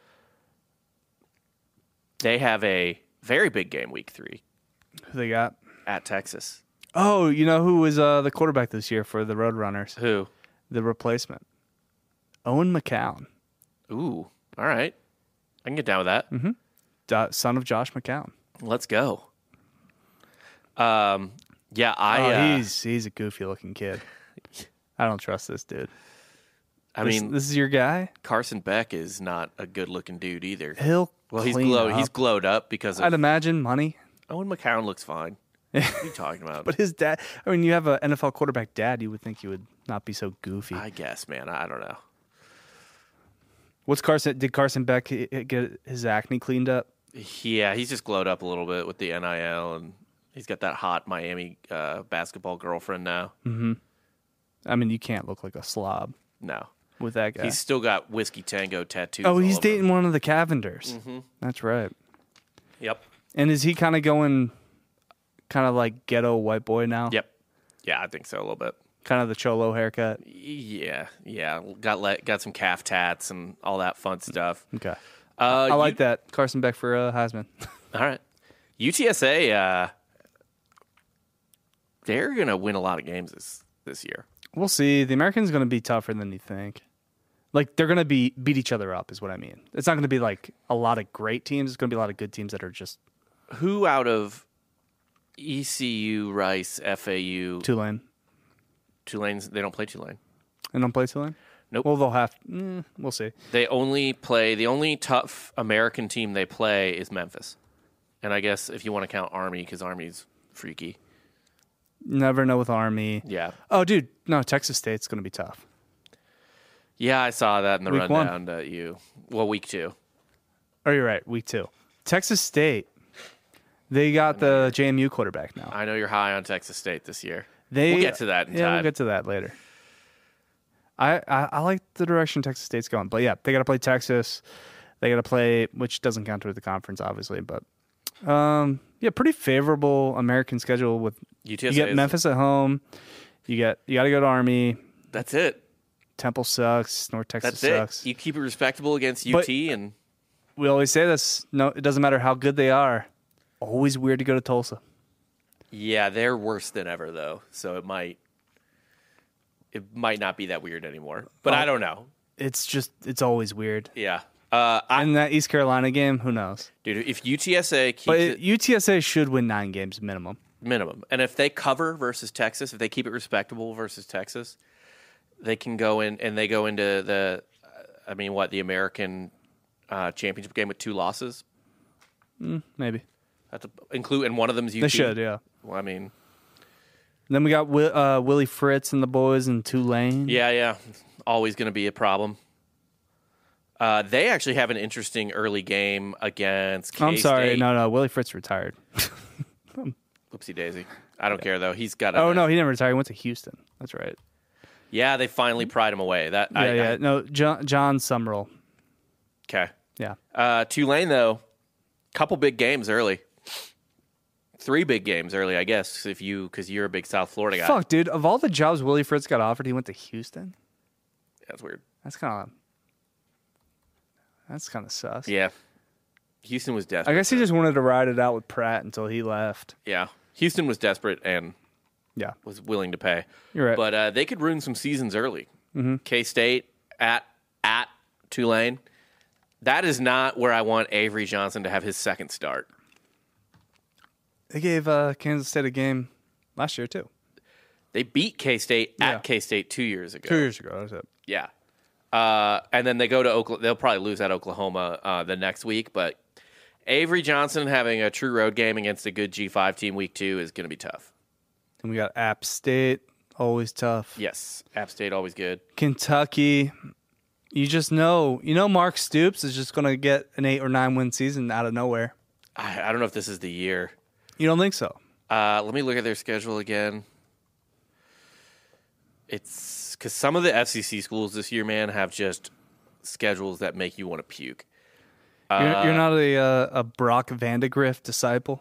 They have a very big game week three Who they got? at Texas. Oh, you know who was uh, the quarterback this year for the Roadrunners? Who? The replacement. Owen McCown, Ooh, all right. I can get down with that. Mm-hmm. Do- son of Josh McCown. Let's go. Um, yeah, I. oh, uh, he's he's a goofy looking kid. I don't trust this dude. I This- mean, this is your guy. Carson Beck is not a good looking dude either. He'll Well, he's clean glowed. up. He's glowed up because of I'd imagine money. Owen McCown looks fine. What are you talking about? But his dad, I mean, you have an N F L quarterback dad, you would think he would not be so goofy. I guess, man. I don't know. What's Carson? Did Carson Beck i- i- get his acne cleaned up? Yeah, he's just glowed up a little bit with the N I L, and he's got that hot Miami uh, basketball girlfriend now. I mean, you can't look like a slob No, with that guy. he's still got Whiskey Tango tattoos. oh, all he's over dating him. one of the Cavenders. Mm-hmm. That's right. Yep. And is he kind of going, kind of like ghetto white boy now? Yep. Yeah, I think so a little bit. Kind of the cholo haircut. Yeah, yeah. Got let, got some calf tats and all that fun stuff. Okay. Uh, I like that. Carson Beck for uh, Heisman. All right. U T S A, uh, they're going to win a lot of games this, this year. We'll see. The American's going to be tougher than you think. Like, they're going to be beat each other up is what I mean. It's not going to be like a lot of great teams. It's going to be a lot of good teams that are just Who out of E C U, Rice, F A U, Tulane. Tulane's, they don't play Tulane. And don't play Tulane? Nope. Well, they'll have mm, we'll see. They only play, the only tough American team they play is Memphis. And I guess if you want to count Army, because Army's freaky. Never know with Army. Yeah. Oh, dude. No, Texas State's going to be tough. Yeah, I saw that in the Week one. rundown to you. Well, week two. Oh, you're right. Week two. Texas State. They got the J M U quarterback now. I know you're high on Texas State this year. They, We'll get to that in yeah, time. we'll get to that later. I, I, I like the direction Texas State's going. But, yeah, they got to play Texas. They got to play, which doesn't count toward the conference, obviously. But, um, yeah, pretty favorable American schedule with U T S A you get is- Memphis at home. You get you got to go to Army. That's it. Temple sucks. North Texas That's sucks. it. You keep it respectable against U But- T, and We always say this. No, it doesn't matter how good they are. Always weird to go to Tulsa. yeah, they're worse than ever though. So it might it might not be that weird anymore. But Oh. I don't know. It's just it's always weird. Yeah. Uh, I, And that East Carolina game, who knows? dude, if U T S A keeps But it it, U T S A should win nine games minimum. minimum, and if they cover versus Texas, if they keep it respectable versus Texas, they can go in and they go into the, uh, I mean, what the American uh, championship game with two losses. Maybe That's a, include, and one of them's U T. they should. Yeah. Well, I mean, Then we got Wi- uh, Willie Fritz and the boys in Tulane. yeah, yeah, always going to be a problem. Uh, they actually have an interesting early game against K-State. I'm sorry. No, no. Willie Fritz retired. Whoopsie daisy. I don't care though. He's got. A, Oh no, he never retired. He went to Houston. That's right. Yeah, they finally pried him away. That. Yeah, I, yeah. I, no, John, John Summerall. okay. Yeah. Uh, Tulane though, couple big games early. Three big games early, I guess, if you because you're a big South Florida guy. Fuck, dude. Of all the jobs Willie Fritz got offered, he went to Houston. That's weird. That's kind of. That's kind of sus. Yeah. Houston was desperate. I guess he just wanted to ride it out with Pratt until he left. Yeah. Houston was desperate and Yeah. was willing to pay. You're right. But uh, they could ruin some seasons early. Mm-hmm. K-State at at Tulane. That is not where I want Avery Johnson to have his second start. They gave uh, Kansas State a game last year, too. They beat K-State Yeah. at K-State two years ago. Two years ago. That was it. Yeah. Uh, and then they go to Oklahoma. They'll probably lose at Oklahoma uh, the next week. But Avery Johnson having a true road game against a good G five team week two is going to be tough. And we got App State, always tough. Yes, App State always good. Kentucky, you just know, you know Mark Stoops is just going to get an eight or nine win season out of nowhere. I, I don't know if this is the year. You don't think so? Uh, let me look at their schedule again. It's because some of the F C C schools this year, man, have just schedules that make you want to puke. You're, Uh, you're not a uh, a Brock Vandegrift disciple?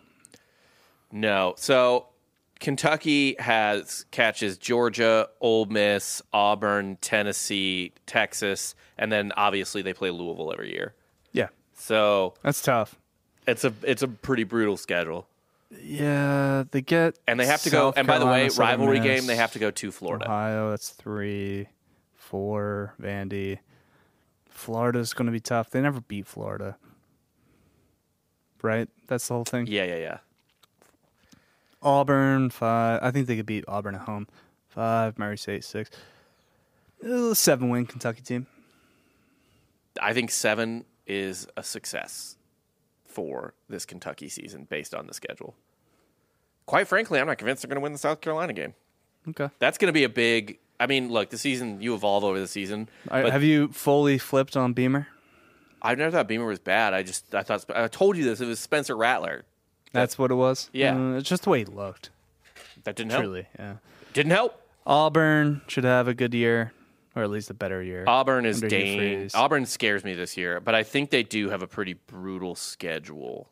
No. So Kentucky has catches Georgia, Ole Miss, Auburn, Tennessee, Texas, and then obviously they play Louisville every year. Yeah, So that's tough. it's a it's a pretty brutal schedule. Yeah, they get And they have to South go. And by the way, Carolina, Southern rivalry Miss, game, they have to go to Florida. Ohio, that's three, four, Vandy. Florida's going to be tough. They never beat Florida. Right? That's the whole thing? Yeah, yeah, yeah. Auburn, five. I think they could beat Auburn at home. Five, Murray State, six. Uh, Seven win Kentucky team. I think seven is a success for this Kentucky season based on the schedule. Quite frankly, I'm not convinced they're going to win the South Carolina game. Okay. That's going to be a big. I mean, look, the season you evolve over the season. I, but have you fully flipped on Beamer? I never thought Beamer was bad. I just I thought I told you this. It was Spencer Rattler. That's what it was? Yeah. Uh, it's just the way he looked. That didn't help. Truly, yeah. Didn't help. Auburn should have a good year, or at least a better year. Auburn is under Hugh Dane. Freeze. Auburn scares me this year, but I think they do have a pretty brutal schedule.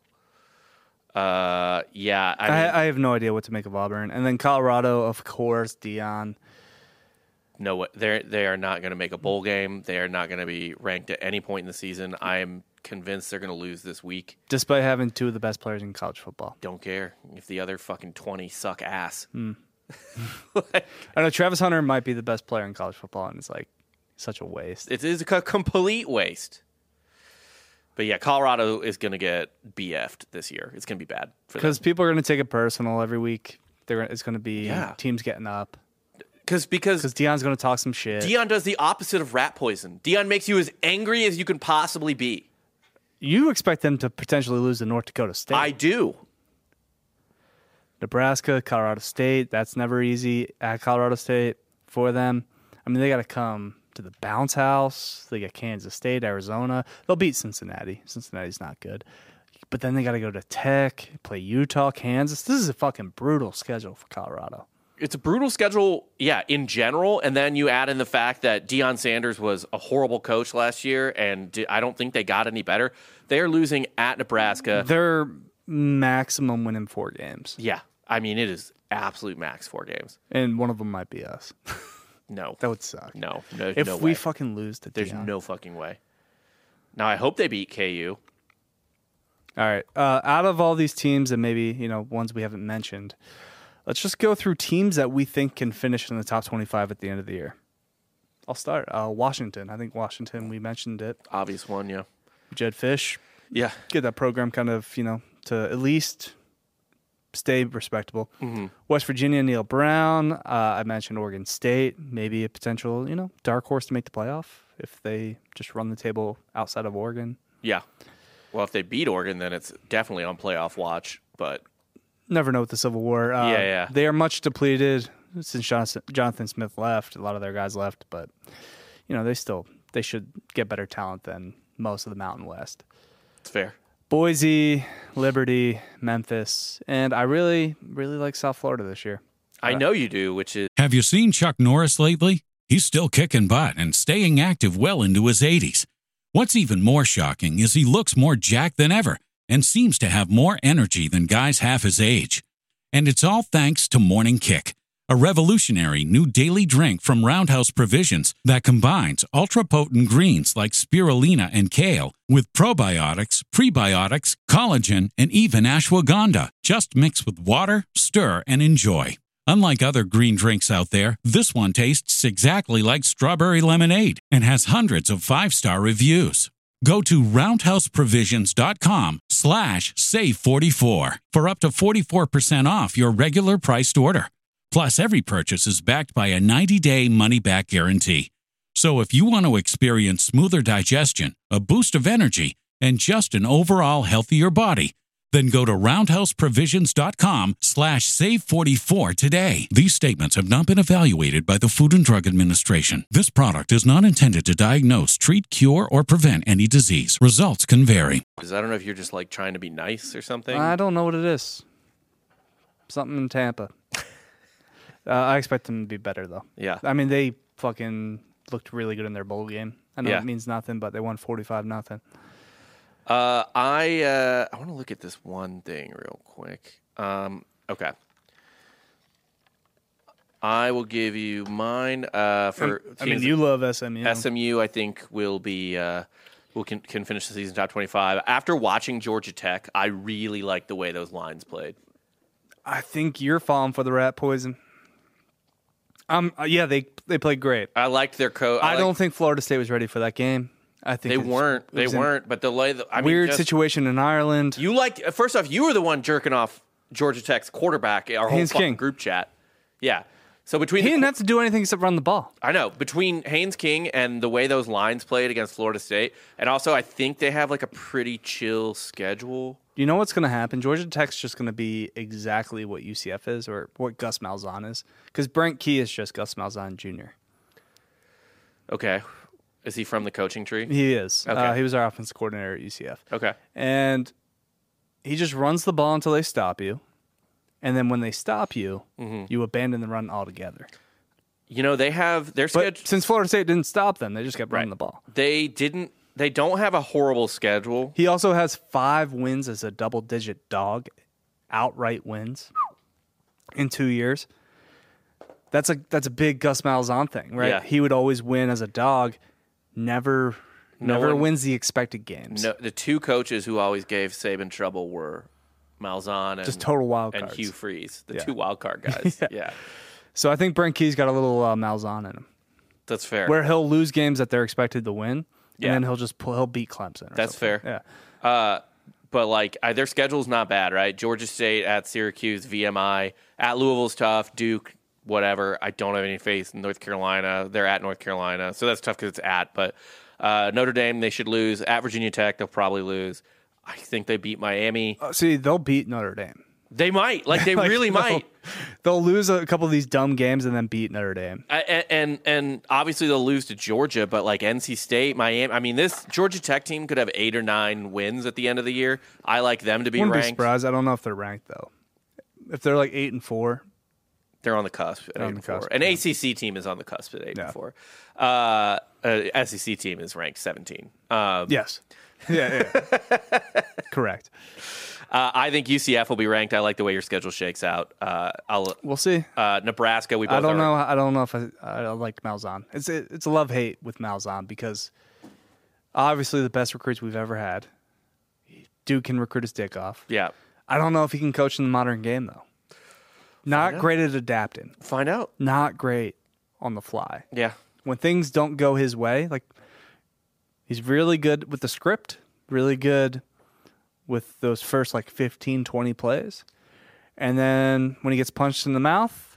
Uh, yeah. I, mean, I, I have no idea what to make of Auburn. And then Colorado, of course, Dion. No, what they they are not going to make a bowl game. They are not going to be ranked at any point in the season. I am convinced they're going to lose this week. Despite having two of the best players in college football. Don't care if the other fucking twenty suck ass. Mm. I know Travis Hunter might be the best player in college football, and it's like such a waste. It is a co- complete waste. But yeah, Colorado is going to get B F'd this year. It's going to be bad for them. Because people are going to take it personal every week. They're it's going to be Yeah. teams getting up. Cause, because Because Dion's going to talk some shit. Dion does the opposite of rat poison. Dion makes you as angry as you can possibly be. You expect them to potentially lose to North Dakota State. I do. Nebraska, Colorado State. That's never easy at Colorado State for them. I mean, they got to come to the bounce house. They got Kansas State, Arizona. They'll beat Cincinnati. Cincinnati's not good. But then they got to go to Tech, play Utah, Kansas. This is a fucking brutal schedule for Colorado. It's a brutal schedule, yeah, in general. And then you add in the fact that Deion Sanders was a horrible coach last year, and I don't think they got any better. They are losing at Nebraska. Their maximum win in four games. Yeah. I mean, it is absolute max four games. And one of them might be us. No. That would suck. No. no If no we way. fucking lose to There's Deion. no fucking way. Now, I hope they beat K U. All right. Uh, out of all these teams and maybe, you know, ones we haven't mentioned, let's just go through teams that we think can finish in the top twenty-five at the end of the year. I'll start. Uh, Washington. I think Washington, we mentioned it. Obvious one, yeah. Jed Fish. Yeah. Get that program kind of, you know, to at least stay respectable. Mm-hmm. West Virginia, Neil Brown. Uh, I mentioned Oregon State. Maybe a potential, you know, dark horse to make the playoff if they just run the table outside of Oregon. Yeah. Well, if they beat Oregon, then it's definitely on playoff watch, but Never know with the Civil War. Uh, Yeah, yeah. They are much depleted since Jonathan, Jonathan Smith left. A lot of their guys left, but you know they still they should get better talent than most of the Mountain West. it's fair. Boise, Liberty, Memphis, and I really really like South Florida this year. I know you do, which is Have you seen Chuck Norris lately? He's still kicking butt and staying active well into his eighties. What's even more shocking is he looks more jacked than ever and seems to have more energy than guys half his age. And it's all thanks to Morning Kick, a revolutionary new daily drink from Roundhouse Provisions that combines ultra-potent greens like spirulina and kale with probiotics, prebiotics, collagen, and even ashwagandha. Just mix with water, stir, and enjoy. Unlike other green drinks out there, this one tastes exactly like strawberry lemonade and has hundreds of five-star reviews. Go to roundhouseprovisions.com slash save44 for up to forty-four percent off your regular priced order. Plus, every purchase is backed by a ninety-day money-back guarantee. So if you want to experience smoother digestion, a boost of energy, and just an overall healthier body. Then go to roundhouseprovisions.com slash save 44 today. These statements have not been evaluated by the Food and Drug Administration. This product is not intended to diagnose, treat, cure, or prevent any disease. Results can vary. I don't know if you're just like trying to be nice or something. I don't know what it is. Something in Tampa. uh, I expect them to be better, though. Yeah. I mean, they fucking looked really good in their bowl game. I know Yeah. it means nothing, but they won forty-five nothing. Uh, I uh, I want to look at this one thing real quick. Um, okay. I will give you mine uh, for. I mean, teams- you love S M U. S M U, I think, will be uh, will can, can finish the season top twenty-five. After watching Georgia Tech, I really like the way those lines played. I think you're falling for the rat poison. Um, uh, yeah, they they played great. I liked their coach. I, don't think Florida State was ready for that game. I think They it's- weren't. it They was a weren't. But the way, I mean, weird just- situation in Ireland. You liked. First off, you were the one jerking off Georgia Tech's quarterback. Our whole Haynes fucking King. group chat. Yeah. So between He the- didn't have to do anything except run the ball. I know, between Haynes King and the way those lines played against Florida State, and also I think they have like a pretty chill schedule. You know what's going to happen? Georgia Tech's just going to be exactly what U C F is or what Gus Malzahn is. Because Brent Key is just Gus Malzahn Junior Okay. Is he from the coaching tree? He is. Okay. Uh, he was our offensive coordinator at U C F. Okay. And he just runs the ball until they stop you. And then when they stop you, Mm-hmm. you abandon the run altogether. You know, they have their But schedule. since Florida State didn't stop them, they just kept running Right. the ball. They didn't. They don't have a horrible schedule. He also has five wins as a double-digit dog, outright wins in two years. That's a that's a big Gus Malzahn thing, right? Yeah. He would always win as a dog, never No never one- wins the expected games. No, the two coaches who always gave Saban trouble were Malzahn and Just total wild and cards. Hugh Freeze, the Yeah. two wild card guys. Yeah. yeah. So I think Brent Key's got a little uh, Malzahn in him, That's fair. where he'll lose games that they're expected to win, Yeah. and then he'll just pull, he'll beat Clemson. Or That's something. fair. Yeah. Uh, but like I, their schedule's not bad, right? Georgia State at Syracuse, V M I at Louisville's tough. Duke, whatever. I don't have any faith in North Carolina. They're at North Carolina, so that's tough because it's at. But uh, Notre Dame, they should lose. At Virginia Tech, they'll probably lose. I think they beat Miami. Uh, see, they'll beat Notre Dame. They might, like they Like, really they'll- might. They'll lose a couple of these dumb games and then beat Notre Dame. I, and, and and obviously they'll lose to Georgia, but like N C State, Miami. I mean, this Georgia Tech team could have eight or nine wins at the end of the year. I like them to be Wouldn't be ranked. surprised. I don't know if they're ranked though. If they're like eight and four, They're on the cusp at They're eight on and the four. cusp, An yeah. A C C team is on the cusp at eight Yeah. and four. Uh, uh, S E C team is ranked seventeen. Um, yes, yeah, yeah. Correct. uh, I think U C F will be ranked. I like the way your schedule shakes out. Uh, I'll We'll see. uh, Nebraska. We both I don't are- know. I don't know if I, I like Malzahn. It's a, it's a love hate with Malzahn because obviously the best recruits we've ever had. Dude can recruit his dick off. Yeah, I don't know if he can coach in the modern game though. Not great at adapting. find out. Not great on the fly. Yeah, When things don't go his way, like he's really good with the script, really good with those first like fifteen, twenty plays. And then when he gets punched in the mouth,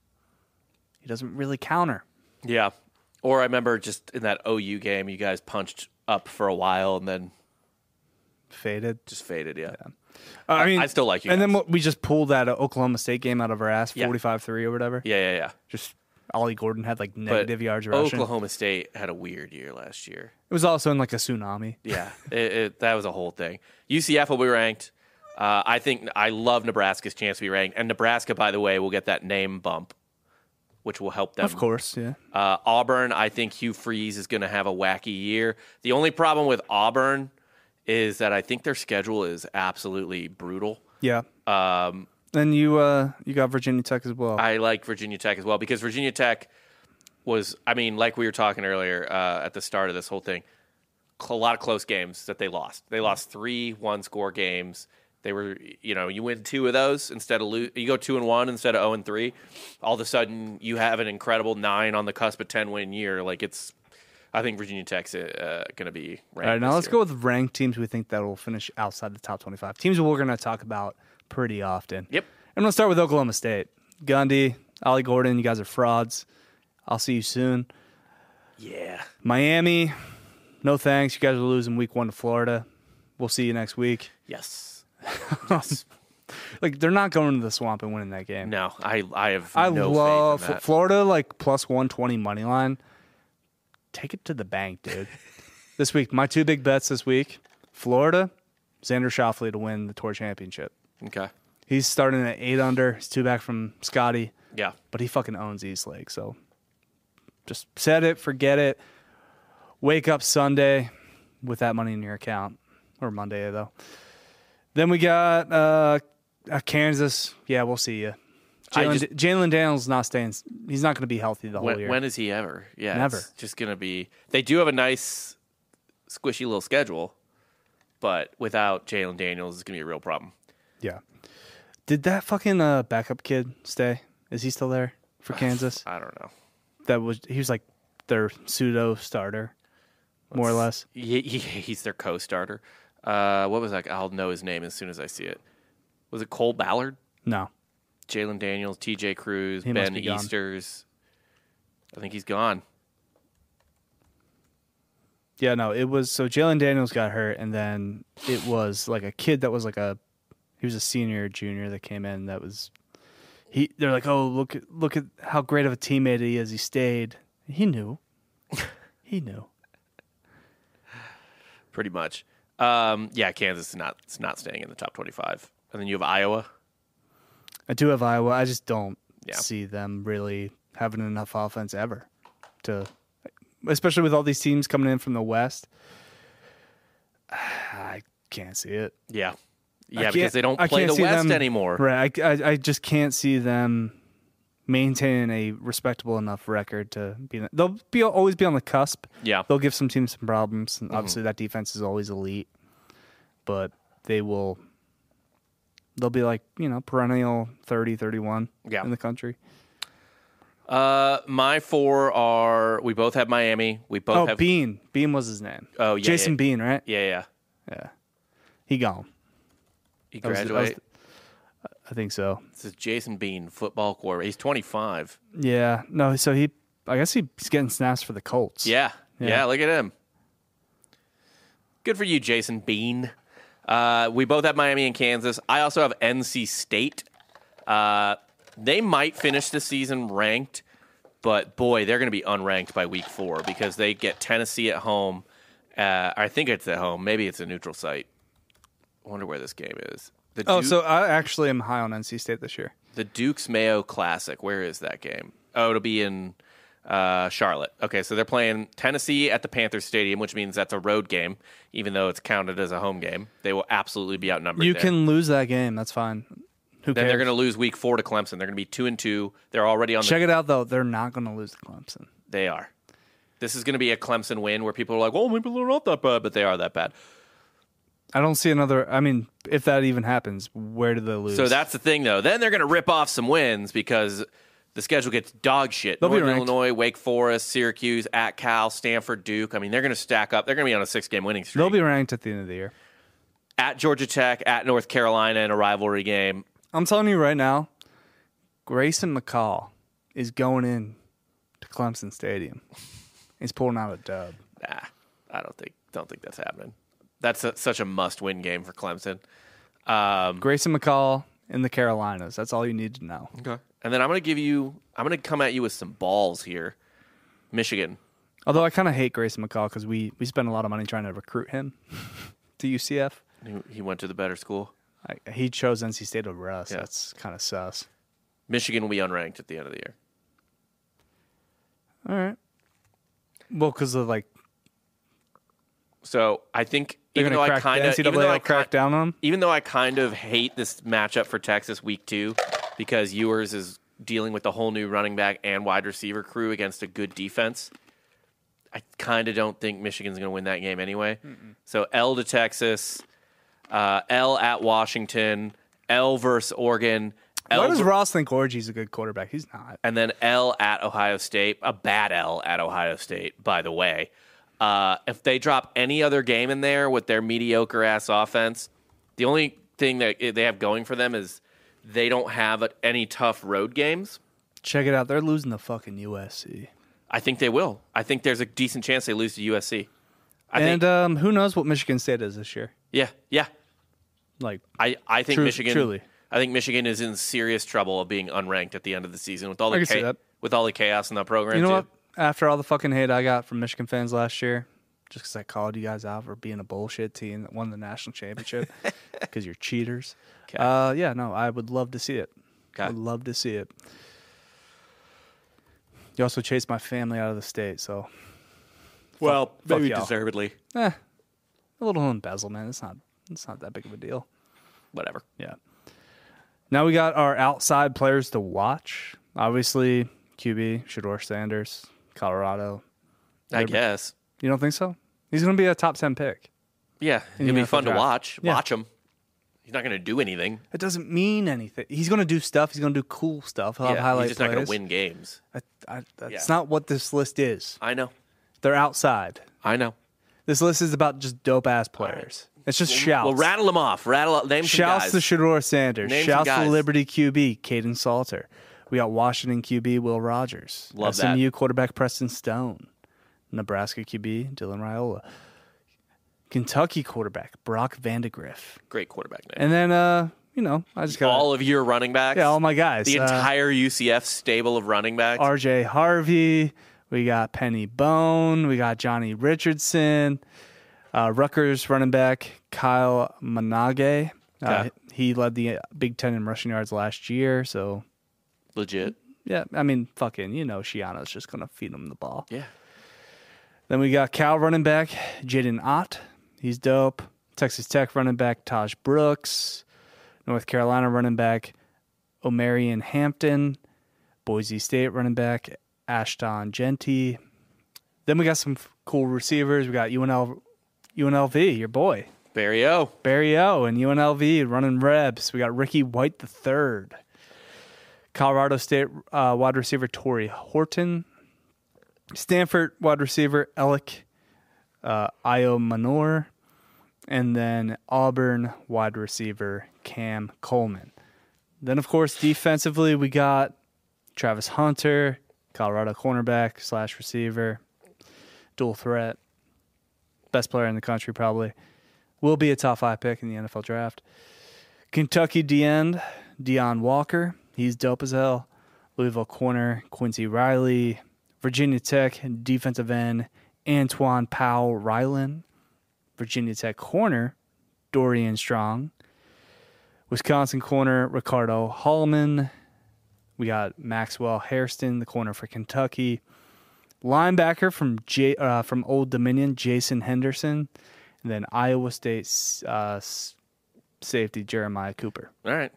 he doesn't really counter. yeah. Or I remember just in that O U game, you guys punched up for a while and then Faded. just faded. Yeah. Uh, I mean, I still like you And then guys. what- we just pulled that Oklahoma State game out of our ass, Yeah. forty-five three or whatever. Yeah, yeah, yeah. Just Ollie Gordon had like But negative yards rushing. Oklahoma State had a weird year last year. It was also in like a tsunami. Yeah, it, it, that was a whole thing. U C F will be ranked. Uh, I think I love Nebraska's chance to be ranked, and Nebraska, by the way, will get that name bump, which will help them. Of course, yeah. Uh, Auburn, I think Hugh Freeze is going to have a wacky year. The only problem with Auburn is that I think their schedule is absolutely brutal. Yeah. Um, Then you uh you got Virginia Tech as well. I like Virginia Tech as well because Virginia Tech was, I mean, like we were talking earlier uh, at the start of this whole thing, a lot of close games that they lost. They lost three one-score games. They were, you know, you win two of those instead of lo- you go two and one instead of zero and three. All of a sudden, you have an incredible nine on the cusp of ten win year. Like it's, I think Virginia Tech's uh, going to be ranked. All right, now this let's year. go with ranked teams we think that will finish outside the top twenty-five. Teams we're going to talk about pretty often. Yep. I'm going to start with Oklahoma State. Gundy, Ollie Gordon, you guys are frauds. I'll see you soon. Yeah. Miami, no thanks. You guys are losing week one to Florida. we'll see you next week. Yes. yes. Like, they're not going to the Swamp and winning that game. No, I I have I no love faith in that. Florida, like, plus one twenty money line. Take it to the bank, dude. This week, my two big bets this week, Florida, Xander Schauffele to win the Tour Championship. Okay. He's starting at eight under. He's two back from Scotty. Yeah. But he fucking owns East Lake, so just set it, forget it. Wake up Sunday with that money in your account. Or Monday, though. Then we got uh, uh, Kansas. Yeah, we'll see you. Jalen just- Jalen Daniels not staying. He's not going to be healthy the whole When, year. when is he ever? Yeah. Never. It's just going to be. They do have a nice, squishy little schedule, but without Jalen Daniels, it's going to be a real problem. Yeah. Did that fucking uh, backup kid stay? Is he still there for Kansas? I don't know. That was he was like their pseudo starter, more or less. He, he, he's their co-starter. Uh, what was that? I'll know his name as soon as I see it. Was it Cole Ballard? No. Jalen Daniels, T J Cruz, He must Ben be gone. Easters. I think he's gone. Yeah, no, it was so Jalen Daniels got hurt, and then it was like a kid that was like a he was a senior or junior that came in that was he they're like, oh, look at look at how great of a teammate he is. He stayed. He knew. he knew. Pretty much. Um, yeah, Kansas is not it's not staying in the top twenty-five. And then you have Iowa. I do have Iowa. I just don't Yeah. see them really having enough offense ever to, especially with all these teams coming in from the West. I can't see it. Yeah. I Yeah, can't- because they don't I play can't the see West them- anymore. Right. I, I, I just can't see them maintaining a respectable enough record to be. They'll be always be on the cusp. Yeah. They'll give some teams some problems. Mm-hmm. And obviously, that defense is always elite, but they will. They'll be like, you know, perennial thirty, thirty-one Yeah. in the country. Uh, my four are we both have Miami. We both Oh, have Bean. Bean was his name. Oh, yeah, Jason yeah. Bean, right? Yeah, yeah. Yeah. He gone. He That was the- that graduated. was the- I think so. This is Jason Bean, football quarterback. He's twenty-five. Yeah. No, so he, I guess he's getting snaps for the Colts. Yeah. yeah. Yeah. Look at him. Good for you, Jason Bean. Uh, we both have Miami and Kansas. I also have N C State. Uh, they might finish the season ranked, but boy, they're going to be unranked by week four because they get Tennessee at home. Uh, I think it's at home. Maybe it's a neutral site. I wonder where this game is. The Oh, Duke- so I actually am high on N C State this year. The Duke's Mayo Classic. Where is that game? Oh, it'll be in uh, Charlotte. Okay, so they're playing Tennessee at the Panthers Stadium, which means that's a road game, even though it's counted as a home game. They will absolutely be outnumbered. You there. can lose that game. That's fine. Who Then cares? they're going to lose week four to Clemson. They're going to be two and two. They're already on the. Check it out, though. They're not going to lose to Clemson. They are. This is going to be a Clemson win where people are like, "Oh, maybe they're not that bad," but they are that bad. I don't see another. I mean, if that even happens, where do they lose? So that's the thing, though. Then they're going to rip off some wins because the schedule gets dog shit. They'll be Northern ranked. Illinois, Wake Forest, Syracuse, at Cal, Stanford, Duke. I mean, they're going to stack up. They're going to be on a six-game winning streak. They'll be ranked at the end of the year. At Georgia Tech, at North Carolina in a rivalry game. I'm telling you right now, Grayson McCall is going in to Clemson Stadium. He's pulling out a dub. Nah, I don't think don't think that's happening. That's a, such a must-win game for Clemson. Um, Grayson McCall in the Carolinas. That's all you need to know. okay. And then I'm going to give you. I'm going to come at you with some balls here. Michigan. Although I kind of hate Grayson McCall because we, we spent a lot of money trying to recruit him to U C F. He- He went to the better school. I, he chose N C State over us. Yeah. That's kind of sus. Michigan will be unranked at the end of the year. All right. Well, because of like So I think they're even going though to I crack kind the of N C double even A though I will crack ki- down on him. even though I kind of hate this matchup for Texas week two because Ewers is dealing with the whole new running back and wide receiver crew against a good defense. I kind of don't think Michigan's going to win that game anyway. Mm-mm. So L to Texas, uh, L at Washington, L versus Oregon, L Why does ver- Ross think Orgy's a good quarterback? He's not. and then L at Ohio State, a bad L at Ohio State, by the way. Uh, if they drop any other game in there with their mediocre ass offense, the only thing that they have going for them is they don't have any tough road games. Check it out. They're losing to fucking U S C. I think they will. I think there's a decent chance they lose to U S C. I and think um, who knows what Michigan State is this year? Yeah, yeah. Like, I, I think True- Michigan. truly. I think Michigan is in serious trouble of being unranked at the end of the season with all I the can see cha- that. with all the chaos in that program. you know too. what? After all the fucking hate I got from Michigan fans last year, just because I called you guys out for being a bullshit team that won the national championship because you're cheaters. Okay. Uh, yeah, no, I would love to see it. Okay. I would love to see it. You also chased my family out of the state, so Well, fuck maybe y'all. deservedly. eh, a little embezzlement. It's not. It's not that big of a deal. Whatever. Yeah. Now we got our outside players to watch. Obviously, Q B, Shedeur Sanders, Colorado. I guess. You don't think so? He's going to be a top ten pick. Yeah, In it'll the be N F L fun to draft. watch. Yeah. Watch him. He's not going to do anything. It doesn't mean anything. He's going to do stuff. He's going to do cool stuff. He'll have Yeah, highlight he's just not going plays. to win games. I, I, that's Yeah. not what this list is. I know. They're outside. I know. This list is about just dope ass players. It's just shouts. Well, rattle them off. Rattle. Name some Shouts guys. to Shedeur Sanders. Name some Shouts to guys. Liberty Q B, Caden Salter. We got Washington Q B, Will Rogers. Love S M U that. quarterback Preston Stone. Nebraska Q B, Dylan Raiola. Kentucky quarterback Brock Vandegrift. Great quarterback name. And then, uh, you know, I just got all of your running backs. yeah, all my guys. The Uh, entire U C F stable of running backs. R J Harvey. We got Penny Bone. We got Johnny Richardson. Uh, Rutgers running back Kyle Manage. Uh, Okay. He led the Big Ten in rushing yards last year. So, Legit. yeah, I mean, fucking, you know, Shiano's just going to feed him the ball. Yeah. Then we got Cal running back Jaden Ott. He's dope. Texas Tech running back Taj Brooks. North Carolina running back Omarion Hampton. Boise State running back Ashton Genty. Then we got some f- cool receivers. We got U N L, U N L V, your boy. Barry O. Barry O and U N L V running Rebs. We got Ricky White the third. Colorado State uh, wide receiver Torrey Horton. Stanford wide receiver Alec uh, Io Manor. And then Auburn wide receiver Cam Coleman. Then, of course, defensively, we got Travis Hunter, Colorado cornerback slash receiver, dual threat, best player in the country probably. Will be a top five pick in the N F L draft. Kentucky D end, Deion Walker. He's dope as hell. Louisville corner, Quincy Riley. Virginia Tech defensive end, Antoine Powell Ryland. Virginia Tech corner, Dorian Strong. Wisconsin corner, Ricardo Hallman. We got Maxwell Hairston, the corner for Kentucky. Linebacker from J, uh, from Old Dominion, Jason Henderson. And then Iowa State uh, s- safety, Jeremiah Cooper. All right.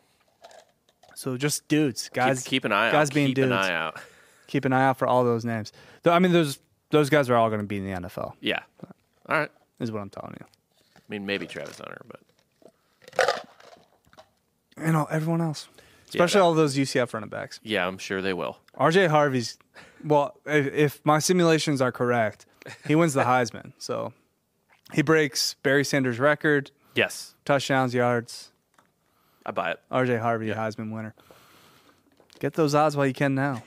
So just dudes, guys. Keep, keep an eye guys out. being keep dudes. an eye out. Keep an eye out for all those names. Though, I mean, those those guys are all going to be in the N F L. Yeah. All right. Is what I'm telling you. I mean, maybe Travis Hunter, but You know, everyone else, especially that- all those U C F running backs. yeah, I'm sure they will. R J Harvey's. Well, if, if my simulations are correct, he wins the Heisman. So he breaks Barry Sanders' record, Yes. touchdowns, yards. I buy it. R J Harvey, Heisman winner. Get those odds while you can now.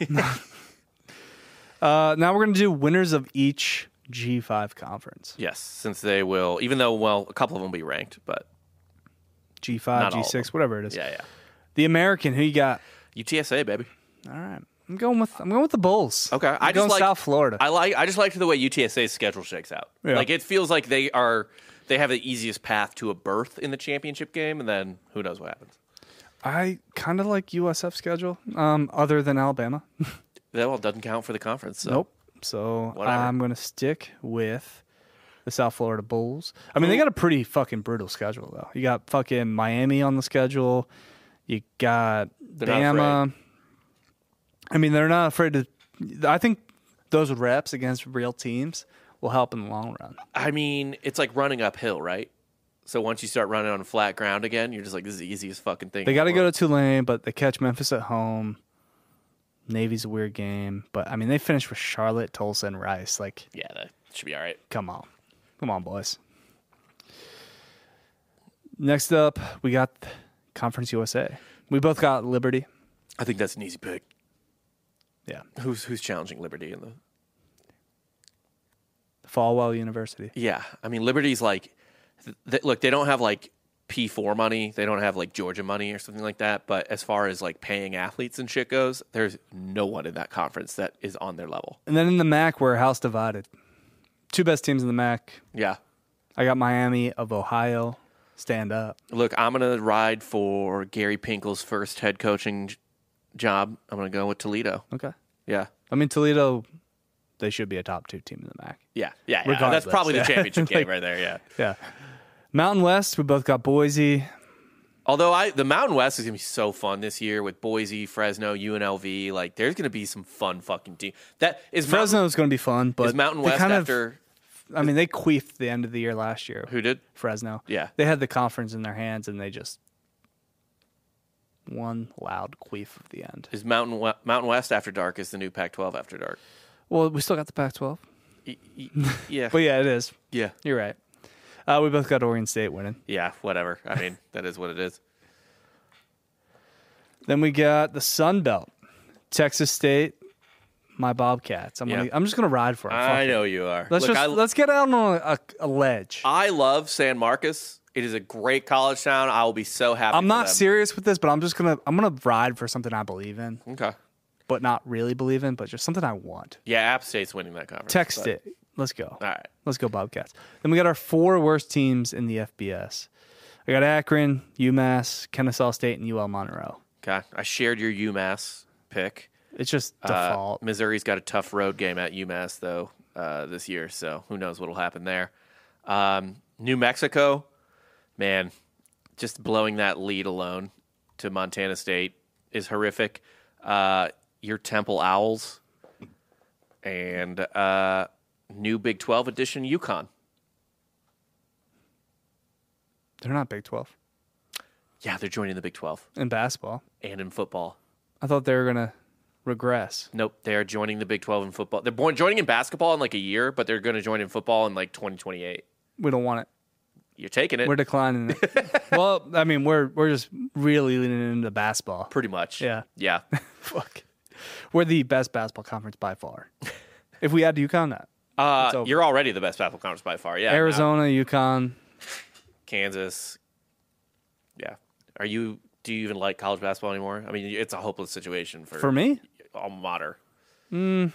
uh, now we're going to do winners of each G five conference. Yes, since they will, even though, well, a couple of them will be ranked, but G five, Not all G of six, them. whatever it is. yeah, yeah. The American, who you got? U T S A, baby. All right. I'm going with I'm going with the Bulls. Okay, I'm I going just like South Florida. I like. I just like the way U T S A's schedule shakes out. Yeah. Like it feels like they are. They have the easiest path to a berth in the championship game, and then who knows what happens. I kind of like U S F schedule, um, other than Alabama. That well doesn't count for the conference. So. Nope. So Whatever. I'm going to stick with the South Florida Bulls. I mean, they got a pretty fucking brutal schedule, though. You got fucking Miami on the schedule. You got They're not Bama. I mean, they're not afraid to. I think those reps against real teams will help in the long run. I mean, it's like running uphill, right? So once you start running on flat ground again, you're just like, this is the easiest fucking thing. They in got the to go world. to Tulane, but they catch Memphis at home. Navy's a weird game, but I mean, they finished with Charlotte, Tulsa, and Rice. Like, Yeah, that should be all right. come on. Come on, boys. Next up, we got Conference U S A. We both got Liberty. I think that's an easy pick. Yeah. Who's who's challenging Liberty in the? Falwell University. Yeah, I mean Liberty's like th- look, they don't have like P four money. They don't have like Georgia money or something like that. But as far as like paying athletes and shit goes, there's no one in that conference that is on their level. And then in the M A C, we're house divided. Two best teams in the M A C. Yeah. I got Miami of Ohio. Stand up. Look, I'm going to ride for Gary Pinkel's first head coaching j- job. I'm going to go with Toledo. Okay. Yeah. I mean, Toledo, they should be a top two team in the M A C. Yeah. Yeah. yeah. Regardless, That's probably yeah. the championship game Like- right there. Yeah. Yeah. Mountain West, we both got Boise. Although I, the Mountain West is going to be so fun this year with Boise, Fresno, U N L V. Like, there's going to be some fun fucking team. That is Fresno Mountain, is going to be fun, but is Mountain they West kind of- after I mean, they queefed the end of the year last year. who did? Fresno. Yeah. They had the conference in their hands, and they just one loud queef of the end. Is Mountain we- Mountain West after dark is the new Pac twelve after dark? Well, we still got the Pac twelve. Y- y- yeah. But yeah, it is. yeah. You're right. Uh, we both got Oregon State winning. Yeah. Whatever. I mean, that is what it is. Then we got the Sun Belt, Texas State, my Bobcats. I'm Yeah. gonna, I'm just gonna ride for it. Fuck I it. know you are. Let's Look, just I, let's get out on a, a ledge. I love San Marcos. It is a great college town. I will be so happy. I'm for not them. serious with this, but I'm just gonna I'm gonna ride for something I believe in, Okay. but not really believe in, but just something I want. Yeah, App State's winning that conference. Text but- it. Let's go. All right. Let's go Bobcats. Then we got our four worst teams in the F B S. I got Akron, UMass, Kennesaw State, and U L Monroe. Okay. I shared your UMass pick. It's just Uh, default. Missouri's got a tough road game at UMass though uh, this year, so who knows what'll happen there. Um, New Mexico, man, just blowing that lead alone to Montana State is horrific. Uh, your Temple Owls and uh, new Big twelve edition UConn. They're not Big twelve Yeah, they're joining the Big twelve in basketball. and in football. I thought they were gonna regress. Nope, they are joining the Big twelve in football. They're born, joining in basketball in like a year, but they're going to join in football in like twenty twenty-eight. We don't want it. You're taking it. We're declining it. Well, I mean, we're we're just really leaning into basketball. Pretty much. Yeah. Yeah. Fuck. We're the best basketball conference by far. If we add UConn, that Uh, over. you're already the best basketball conference by far. Yeah. Arizona, UConn. uh, Kansas. Yeah. Are you? Do you even like college basketball anymore? I mean, it's a hopeless situation for For me, alma mater. nah.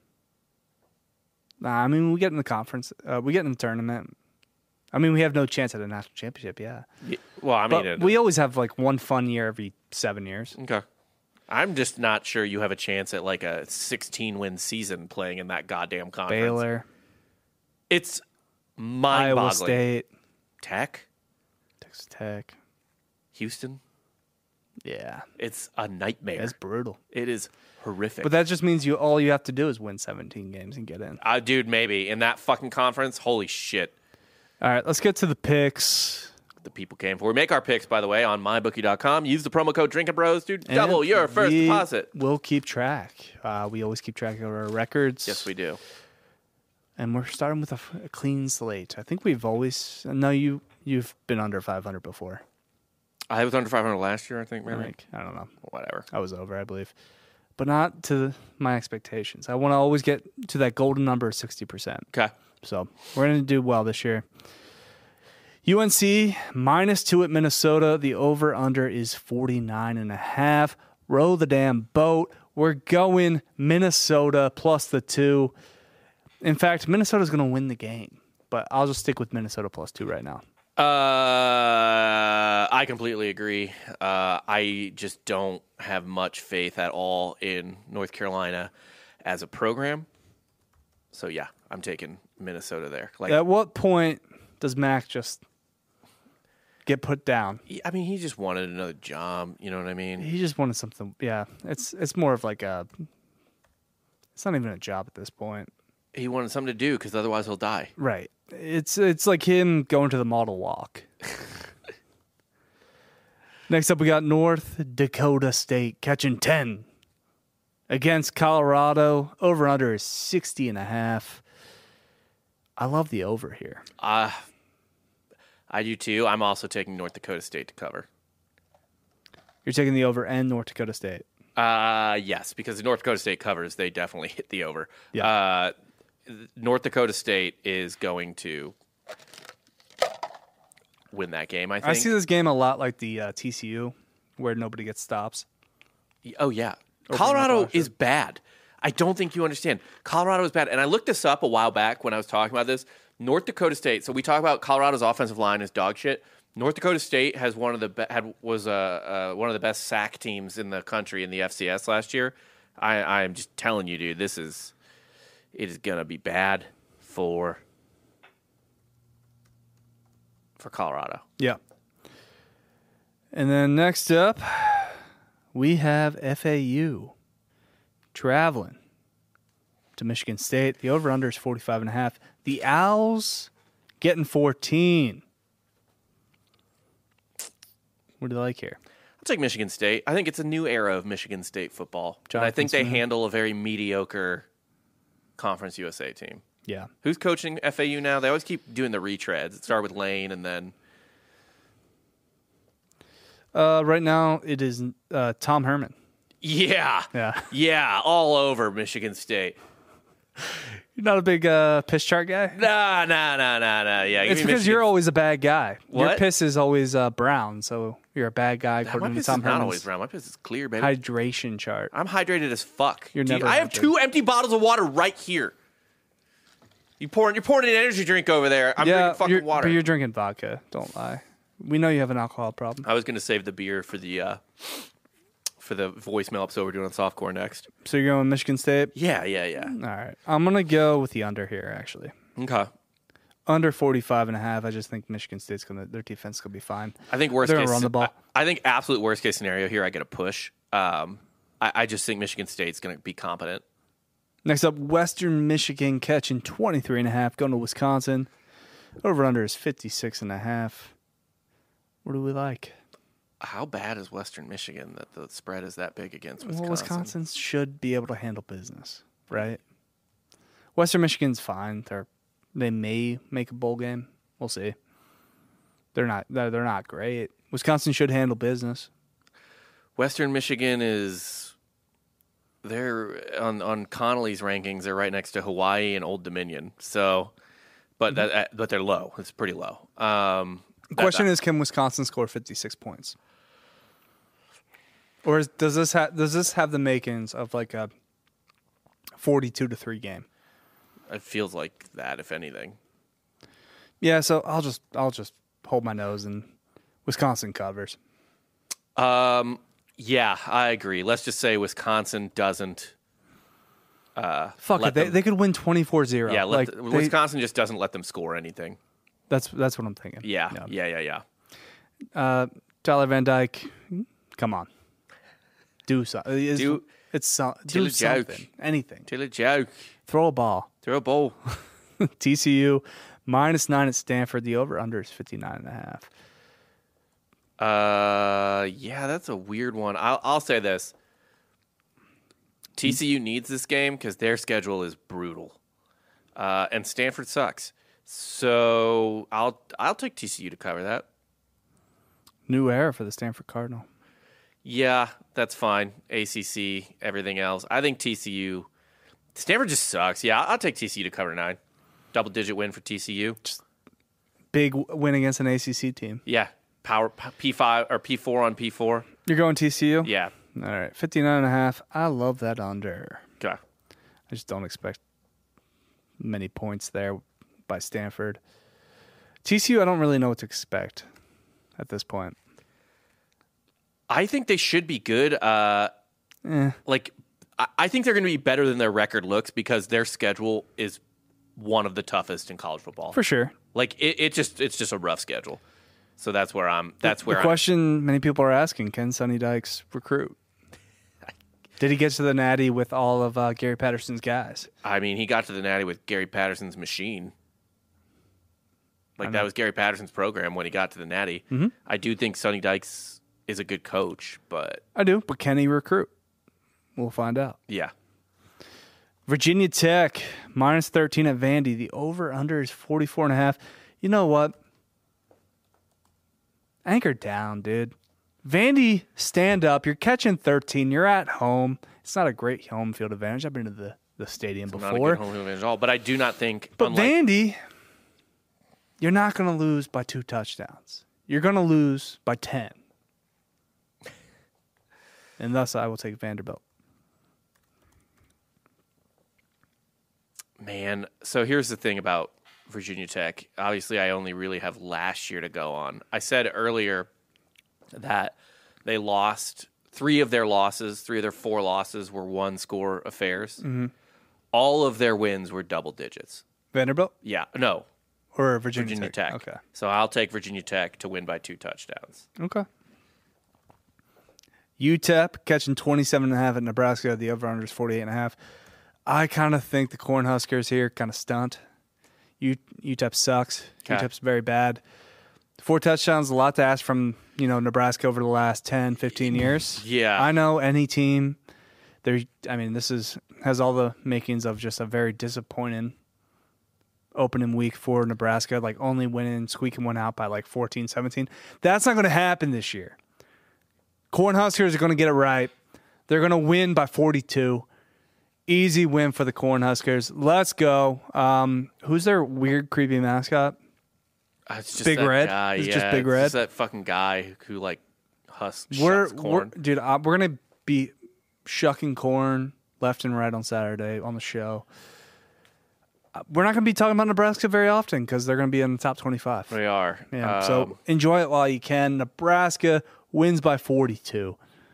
I mean, we get in the conference. Uh, we get in the tournament. I mean, we have no chance at a national championship. Yeah, Yeah, well, I mean, but it, we always have like one fun year every seven years. okay. I'm just not sure you have a chance at like a sixteen win season playing in that goddamn conference. Baylor, It's mind-boggling. Iowa State, Tech, Texas Tech. Houston. Yeah, It's a nightmare. it's brutal. It is horrific. But that just means you all you have to do is win seventeen games and get in. uh, dude, maybe in that fucking conference. Holy shit. All right, let's get to the picks. The people came for. We make our picks, by the way, on my bookie dot com. Use the promo code Drinking Bros to double And your first we deposit. We'll keep track. Uh, we always keep track of our records. Yes, we do. And we're starting with a, f- a clean slate. I think we've always. No, you you've been under five hundred before. I was under five hundred last year, I think, maybe. Like I don't know. Whatever. I was over, I believe, but not to my expectations. I want to always get to that golden number of sixty percent. Okay. So we're going to do well this year. U N C minus two at Minnesota. The over under is forty-nine and a half. Row the damn boat. We're going Minnesota plus the two. In fact, Minnesota's going to win the game, but I'll just stick with Minnesota plus two right now. Uh, I completely agree. Uh, I just don't have much faith at all in North Carolina as a program. So, yeah, I'm taking Minnesota there. Like, At what point does Mac just get put down? I mean, he just wanted another job. You know what I mean? He just wanted something. Yeah, it's it's more of like a. It's not even a job at this point. He wanted something to do because otherwise he'll die. Right. It's it's like him going to the model walk. Next up, we got North Dakota State catching ten against Colorado. Over under is sixty and a half. I love the over here. Uh, I do too. I'm also taking North Dakota State to cover. You're taking the over and North Dakota State. Uh, yes, because the North Dakota State covers, they definitely hit the over. Yeah. Uh, North Dakota State is going to win that game. I think. I see this game a lot like the uh, T C U, where nobody gets stops. Oh yeah, Colorado is bad. I don't think you understand. Colorado is bad, and I looked this up a while back when I was talking about this. North Dakota State. So we talk about Colorado's offensive line is dog shit. North Dakota State has one of the be- had was uh, uh, one of the best sack teams in the country in the F C S last year. I I am just telling you, dude, this is it is gonna be bad for for Colorado. Yeah. And then next up, we have F A U traveling to Michigan State. The over-under is forty-five and a half. The Owls getting fourteen. What do you like here? I'll take Michigan State. I think it's a new era of Michigan State football. And I think they Smith. handle a very mediocre Conference U S A team. Yeah. Who's coaching F A U now? They always keep doing the retreads. It started with Lane and then... Uh, right now, it is uh, Tom Herman. Yeah. Yeah. Yeah, all over Michigan State. You're not a big uh, piss chart guy? Nah, nah, nah, nah, nah. Yeah, give It's me because Michigan. you're always a bad guy. Your What? piss is always uh, brown, so you're a bad guy My according to piss is Tom not always Herman's brown. My piss is clear, baby. hydration chart. I'm hydrated as fuck. You're Dude, never I have hydrated. two empty bottles of water right here. You pouring, you're pouring an energy drink over there. I'm yeah, drinking fucking you're, water. but you're drinking vodka. Don't lie. We know you have an alcohol problem. I was going to save the beer for the uh, for the voicemail episode we're doing on softcore next. So you're going Michigan State? Yeah, yeah, yeah. All right. I'm going to go with the under here, actually. Okay. Under forty-five and a half. I just think Michigan State's going to, their defense is going to be fine. I think worst They're case gonna run the ball. I, I think absolute worst case scenario here, I get a push. Um, I, I just think Michigan State's going to be competent. Next up, Western Michigan catching twenty-three and a half, going to Wisconsin. Over under is fifty-six and a half. What do we like? How bad is Western Michigan that the spread is that big against Wisconsin? Well, Wisconsin should be able to handle business, right? Western Michigan's fine. They're they may make a bowl game. We'll see. They're not they're, they're not great. Wisconsin should handle business. Western Michigan is they're on on Connolly's rankings. They're right next to Hawaii and Old Dominion. So, but Mm-hmm. that but they're low. It's pretty low. Um, The question is, can Wisconsin score fifty-six points? Or is, does this ha- does this have the makings of like a forty-two to three game? it feels like that, if anything. Yeah, so I'll just I'll just hold my nose and Wisconsin covers. Um, yeah, I agree. Let's just say Wisconsin doesn't. Uh, Fuck let it, they, them- they could win twenty-four zero. Yeah, let like the- they- Wisconsin just doesn't let them score anything. That's that's what I'm thinking. Yeah, yeah, yeah, yeah. Uh, Tyler Van Dyke, come on, do something. It's, Do- it's so, tell do a joke. something, anything. Tell a joke. Throw a ball. Throw a ball. T C U minus nine at Stanford. The over under is fifty-nine and a half. Uh, yeah, that's a weird one. I'll, I'll say this: T C U needs this game because their schedule is brutal, uh, and Stanford sucks. So I'll I'll take T C U to cover that. New era for the Stanford Cardinal. Yeah, that's fine. A C C, everything else. I think T C U. Stanford just sucks. Yeah, I'll take T C U to cover nine. Double digit win for T C U. Big w- win against an A C C team. Yeah, power P five or P four on P four. You're going T C U? Yeah. All right, fifty-nine and a half. I love that under. Okay. I just don't expect many points there by Stanford. T C U, I don't really know what to expect at this point. I think they should be good. Uh, Eh. like, I, I think they're going to be better than their record looks because their schedule is one of the toughest in college football. For sure. Like, it, it just it's just a rough schedule. So that's where I'm. That's where the I'm. question many people are asking: can Sonny Dykes recruit? Did he get to the Natty with all of uh, Gary Patterson's guys? I mean, he got to the Natty with Gary Patterson's machine. Like that was Gary Patterson's program when he got to the Natty. Mm-hmm. I do think Sonny Dykes is a good coach, but I do, but can he recruit? We'll find out. yeah. Virginia Tech, minus thirteen at Vandy. The over-under is forty-four and a half. You know what? Anchor down, dude. Vandy, stand up. You're catching thirteen. You're at home. It's not a great home field advantage. I've been to the, the stadium Not a before. good home field advantage at all, but I do not think. But unlike, Vandy, you're not going to lose by two touchdowns. You're going to lose by ten. And thus, I will take Vanderbilt. Man, so here's the thing about Virginia Tech. Obviously, I only really have last year to go on. I said earlier that they lost three of their losses, three of their four losses were one-score affairs. Mm-hmm. All of their wins were double digits. Vanderbilt? Yeah, no, Or Virginia, Virginia Tech? Tech. Okay. So I'll take Virginia Tech to win by two touchdowns. Okay. U T E P catching twenty-seven and a half at Nebraska. The over-under is forty-eight and a half. I kind of think the Cornhuskers here kind of stunt. U- UTEP sucks. Okay. U T E P's very bad. Four touchdowns, a lot to ask from, you know, Nebraska over the last ten, fifteen years. Yeah. I know any team, they're, I mean, this is has all the makings of just a very disappointing opening week for Nebraska, like only winning, squeaking one out by like fourteen, seventeen. That's not going to happen this year. Cornhuskers are going to get it right. They're going to win by forty-two. Easy win for the Cornhuskers. Let's go. Um, who's their weird, creepy mascot? Uh, it's just Big that Red? Guy. It's yeah, just Big it's Red? Just that fucking guy who, who like husks We're, shucks we're corn. dude, uh, we're gonna be shucking corn left and right on Saturday on the show. Uh, we're not gonna be talking about Nebraska very often because they're gonna be in the top twenty-five. They are. Yeah, Um, so enjoy it while you can. Nebraska wins by forty-two.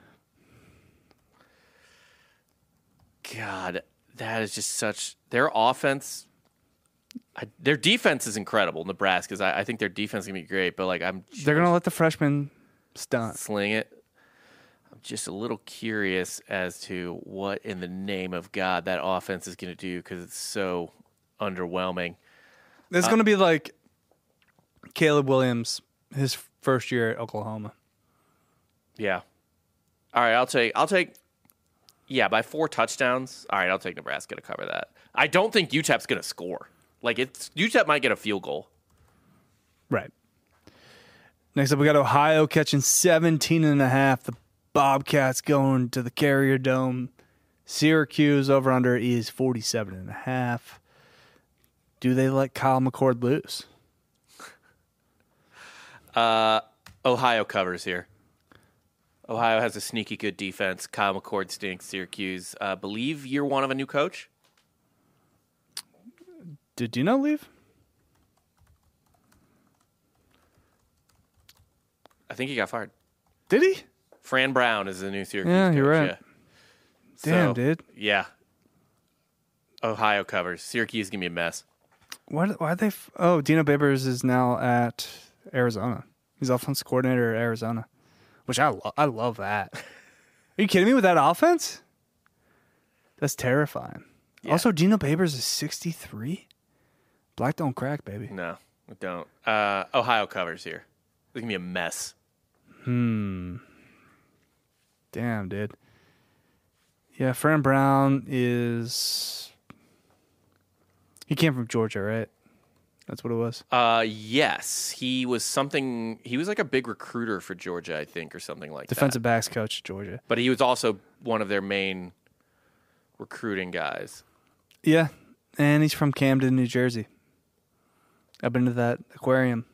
God, that is just such their offense. I, their defense is incredible. Nebraska's. I, I think their defense is gonna be great, but like I'm, They're gonna let the freshmen stunt. sling it. I'm just a little curious as to what in the name of God that offense is gonna do because it's so underwhelming. It's gonna be like Caleb Williams, his first year at Oklahoma. Yeah. All right, I'll take. I'll take. Yeah, by four touchdowns. All right, I'll take Nebraska to cover that. I don't think U T E P's going to score. Like it's U T E P might get a field goal. Right. Next up, we got Ohio catching seventeen and a half. The Bobcats going to the Carrier Dome. Syracuse over under is forty-seven and a half. Do they let Kyle McCord lose? Uh, Ohio covers here. Ohio has a sneaky good defense. Kyle McCord stinks. Syracuse, uh, believe year one of a new coach. Did Dino leave? I think he got fired. Did he? Fran Brown is the new Syracuse Yeah, coach. you're right. Yeah. Damn, So, dude. Yeah. Ohio covers. Syracuse is going to be a mess. Why? Why they? F- oh, Dino Babers is now at Arizona. He's offensive coordinator at Arizona, which I lo- I love that. Are you kidding me with that offense? That's terrifying. Yeah. Also, Dino Babers is sixty-three. Black don't crack, baby. No, we don't. Uh, Ohio covers here. It's going to be a mess. Hmm. Damn, dude. Yeah, Fran Brown is. He came from Georgia, right? That's what it was. Uh, yes, he was something. He was like a big recruiter for Georgia, I think, or something like Defensive that. backs coach, Georgia. But he was also one of their main recruiting guys. Yeah, and he's from Camden, New Jersey. I've been to that aquarium.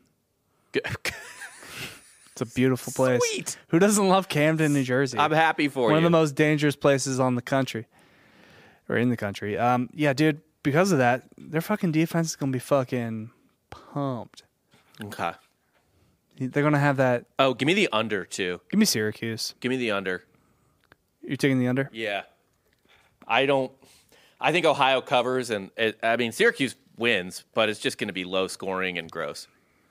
It's a beautiful place. Sweet. Who doesn't love Camden, New Jersey? I'm happy for One you. of the most dangerous places on the country, or in the country. Um, yeah, dude. Because of that, their fucking defense is gonna be fucking pumped. Okay. They're gonna have that. Oh, give me the under too. Give me Syracuse. Give me the under. You're taking the under? Yeah. I don't. I think Ohio covers, and it, I mean Syracuse wins, but it's just going to be low scoring and gross.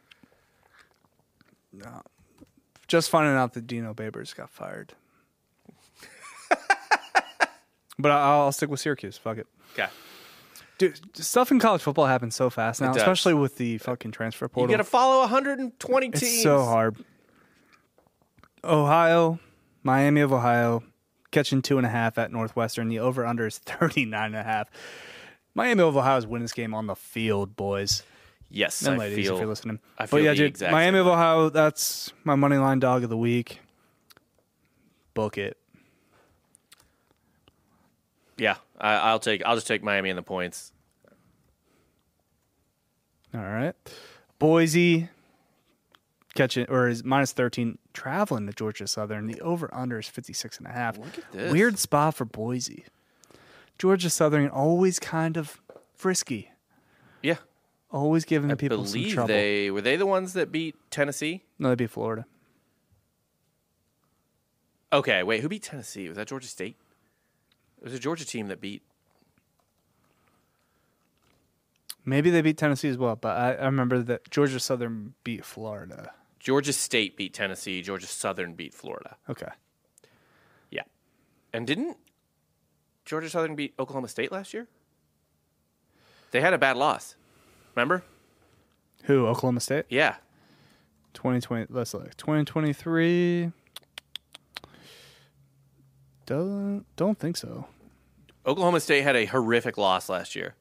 Just finding out that Dino Babers got fired. But I'll, I'll stick with Syracuse. Fuck it. Okay. Dude, stuff in college football happens so fast now, It does. especially with the fucking transfer You portal. got to follow one hundred twenty teams. It's so hard. Ohio, Miami of Ohio, catching two and a half at Northwestern. The over-under is thirty-nine and a half. Miami of Ohio is winning this game on the field, boys. Yes, And I ladies, feel. if you're listening. I but feel yeah, the dude, exact Miami same of Ohio, that's my money line dog of the week. Book it. Yeah, I, I'll take. I'll just take Miami in the points. All right. Boise catching or is minus thirteen traveling to Georgia Southern. The over under is fifty-six and a half. Look at this. Weird spot for Boise. Georgia Southern always kind of frisky. Yeah. Always giving I people some believe trouble. they were they the ones that beat Tennessee? No, that'd be Florida. Okay, wait, who beat Tennessee? Was that Georgia State? It was a Georgia team that beat. Maybe they beat Tennessee as well, but I, I remember that Georgia Southern beat Florida. Georgia State beat Tennessee. Georgia Southern beat Florida. Okay. Yeah. And didn't Georgia Southern beat Oklahoma State last year? They had a bad loss. Remember? Who? Oklahoma State? Yeah. twenty twenty. Let's look. twenty twenty-three. Don't don't think so. Oklahoma State had a horrific loss last year.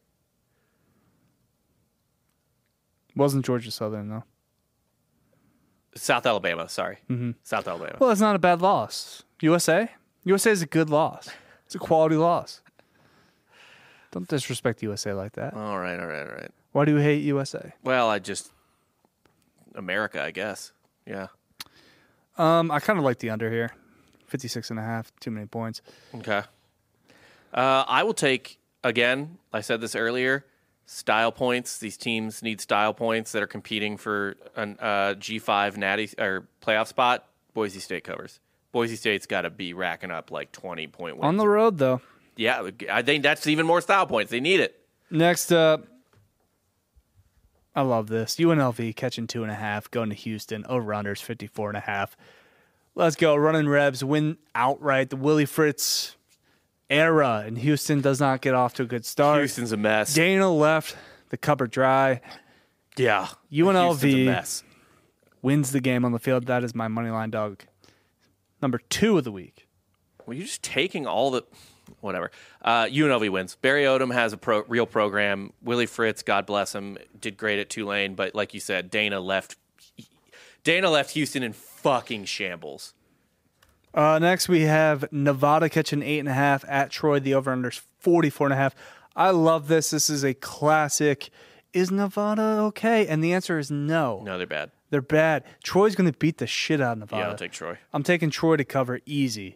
Wasn't Georgia Southern though. South Alabama, sorry. Mm-hmm. South Alabama. Well, it's not a bad loss. U S A. U S A is a good loss. It's a quality loss. Don't disrespect U S A like that. all right, all right, all right. Why do you hate U S A? Well, I just America, I guess. Yeah. Um, I kind of like the under here. fifty-six and a half, too many points. Okay. Uh, I will take, again, I said this earlier, style points. These teams need style points that are competing for a uh, G five natty or playoff spot. Boise State covers. Boise State's got to be racking up like twenty point wins. On the road, though. Yeah, I think that's even more style points. They need it. Next up, I love this. U N L V catching two and a half, going to Houston. Over-unders fifty-four and a half. Let's go. Running Rebs win outright. The Willie Fritz era in Houston does not get off to a good start. Houston's a mess. Dana left the cupboard dry. Yeah. U N L V Houston's a mess. wins the game on the field. That is my money line dog. Number two of the week. Well, you're just taking all the whatever. Uh, U N L V wins. Barry Odom has a pro, real program. Willie Fritz, God bless him, did great at Tulane. But like you said, Dana left. Dana left Houston in fucking shambles. Uh, next, we have Nevada catching eight and a half at Troy. The over-under is forty-four and a half. I love this. This is a classic. Is Nevada okay? And the answer is no. No, they're bad. They're bad. Troy's going to beat the shit out of Nevada. Yeah, I'll take Troy. I'm taking Troy to cover easy.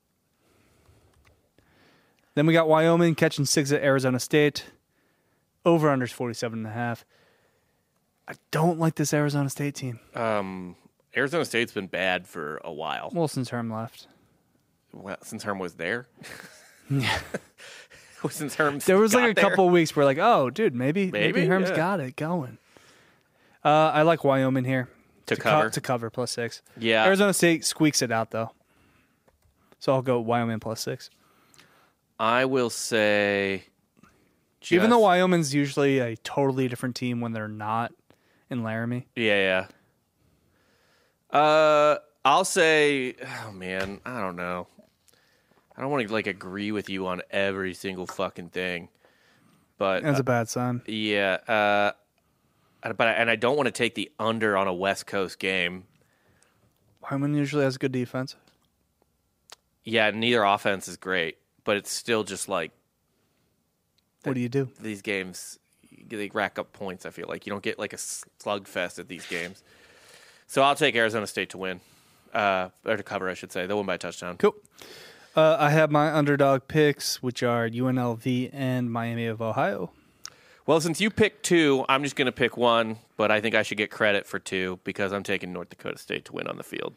Then we got Wyoming catching six at Arizona State. Over-under is forty-seven and a half. I don't like this Arizona State team. Um, Arizona State's been bad for a while. Well, since Herm left. Well, since Herm was there. Yeah. Since Herm There was like a got there. couple of weeks where like, oh, dude, maybe maybe, Maybe, Herm's yeah. got it going. Uh, I like Wyoming here. To co- cover. to cover plus six. Yeah. Arizona State squeaks it out, though. So I'll go Wyoming plus six. I will say. Even though just- Wyoming's usually a totally different team when they're not in Laramie. Yeah, yeah. Uh, I'll say, oh man, I don't know. I don't want to like agree with you on every single fucking thing, but That's uh, a bad sign. yeah. Uh, but I, and I don't want to take the under on a West Coast game. Wyoming usually has a good defense. Yeah, neither offense is great, but it's still just like What do you do? these games. They rack up points. I feel like you don't get like a slugfest at these games. So I'll take Arizona State to win, uh, or to cover, I should say. They'll win by a touchdown. Cool. Uh, I have my underdog picks, which are U N L V and Miami of Ohio. Well, since you picked two, I'm just going to pick one, but I think I should get credit for two because I'm taking North Dakota State to win on the field.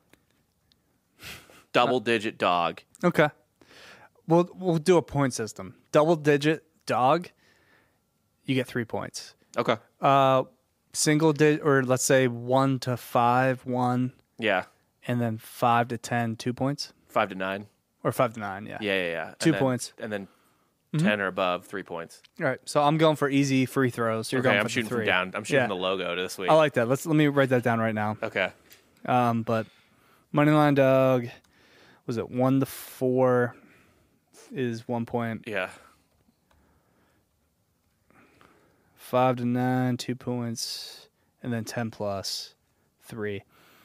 Double-digit dog. Okay. We'll we'll do a point system. Double digit dog, you get three points. Okay. Uh, single digit, or let's say one to five, one, Yeah. and then five to ten, two points, Five to nine. or five to nine. Yeah. Yeah, yeah, yeah. And Two then- points. And then ten or above, three points. All right. So I'm going for easy free throws. You're Okay, going I'm for shooting the three. from down. I'm shooting Yeah. the logo this week. I like that. Let's let me write that down right now. Okay. Um, but moneyline dog, was it one to four? Is one point. Yeah. Five to nine, two points, and then ten plus three.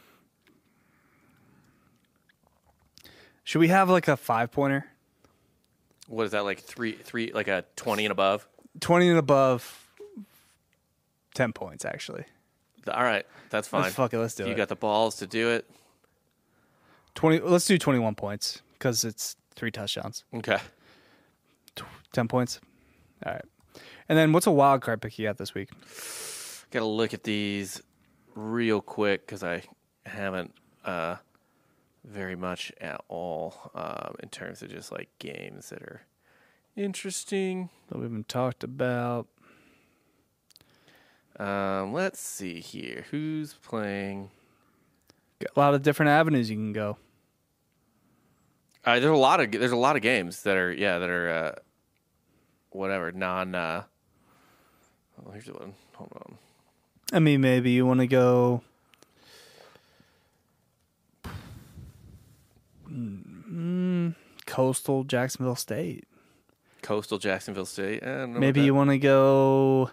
Should we have like a five pointer? What is that, like three, three, like a twenty and above? Twenty and above, ten points actually. All right, that's fine. Let's fuck it. Let's do you it. got the balls to do it. twenty. Let's do twenty-one points because it's three touchdowns. Okay. ten points. All right. And then what's a wild card pick you got this week? Got to look at these real quick because I haven't uh, very much at all um, in terms of just like games that are interesting. That we haven't talked about. Um, let's see here. Who's playing? Got a lot of different avenues you can go. Uh, there's a lot of there's a lot of games that are yeah that are uh, whatever non. Uh, oh, here's one. Hold on. I mean, maybe you want to go. Mm, Coastal Jacksonville State. Coastal Jacksonville State. I don't know Maybe about you want to go.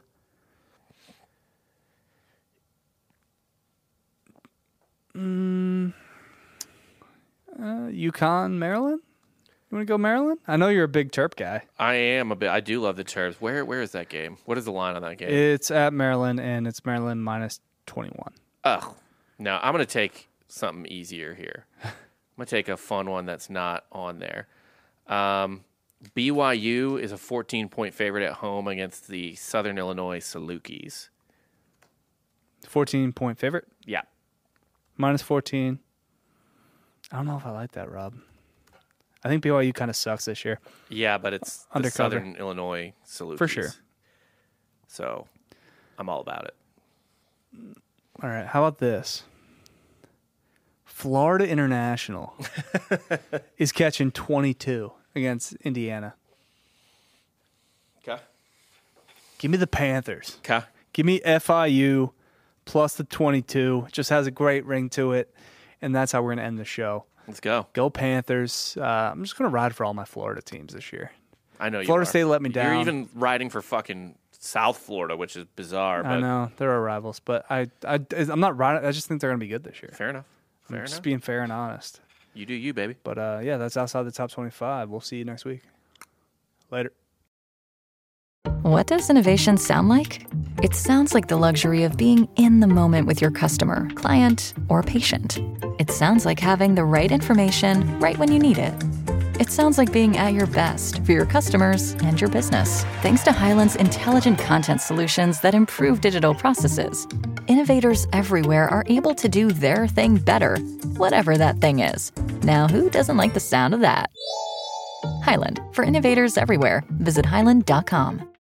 Mm, uh, Yukon, Maryland. You want to go Maryland? I know you're a big Terp guy. I am a bit. I do love the Terps. Where where is that game? What is the line on that game? It's at Maryland, and it's Maryland minus twenty-one. Oh, no. I'm gonna take something easier here. I'm gonna take a fun one that's not on there. Um, B Y U is a fourteen point favorite at home against the Southern Illinois Salukis. fourteen point favorite. Yeah. Minus fourteen. I don't know if I like that, Rob. I think B Y U kind of sucks this year. Yeah, but it's the Undercover. Southern Illinois Salukis. For sure. So I'm all about it. All right, how about this? Florida International is catching twenty-two against Indiana. Okay. Give me the Panthers. Okay. Give me F I U plus the twenty-two. It just has a great ring to it, and that's how we're going to end the show. Let's go. Go Panthers. Uh, I'm just going to ride for all my Florida teams this year. I know you Florida are. State let me down. You're even riding for fucking South Florida, which is bizarre. But I know. They're our rivals, but I, I, I'm not riding. I just think they're going to be good this year. Fair enough. Fair I'm just enough. being fair and honest. You do you, baby. But, uh, yeah, that's outside the top twenty-five. We'll see you next week. Later. What does innovation sound like? It sounds like the luxury of being in the moment with your customer, client, or patient. It sounds like having the right information right when you need it. It sounds like being at your best for your customers and your business. Thanks to Hyland's intelligent content solutions that improve digital processes, innovators everywhere are able to do their thing better, whatever that thing is. Now, who doesn't like the sound of that? Hyland, for innovators everywhere. Visit hyland dot com.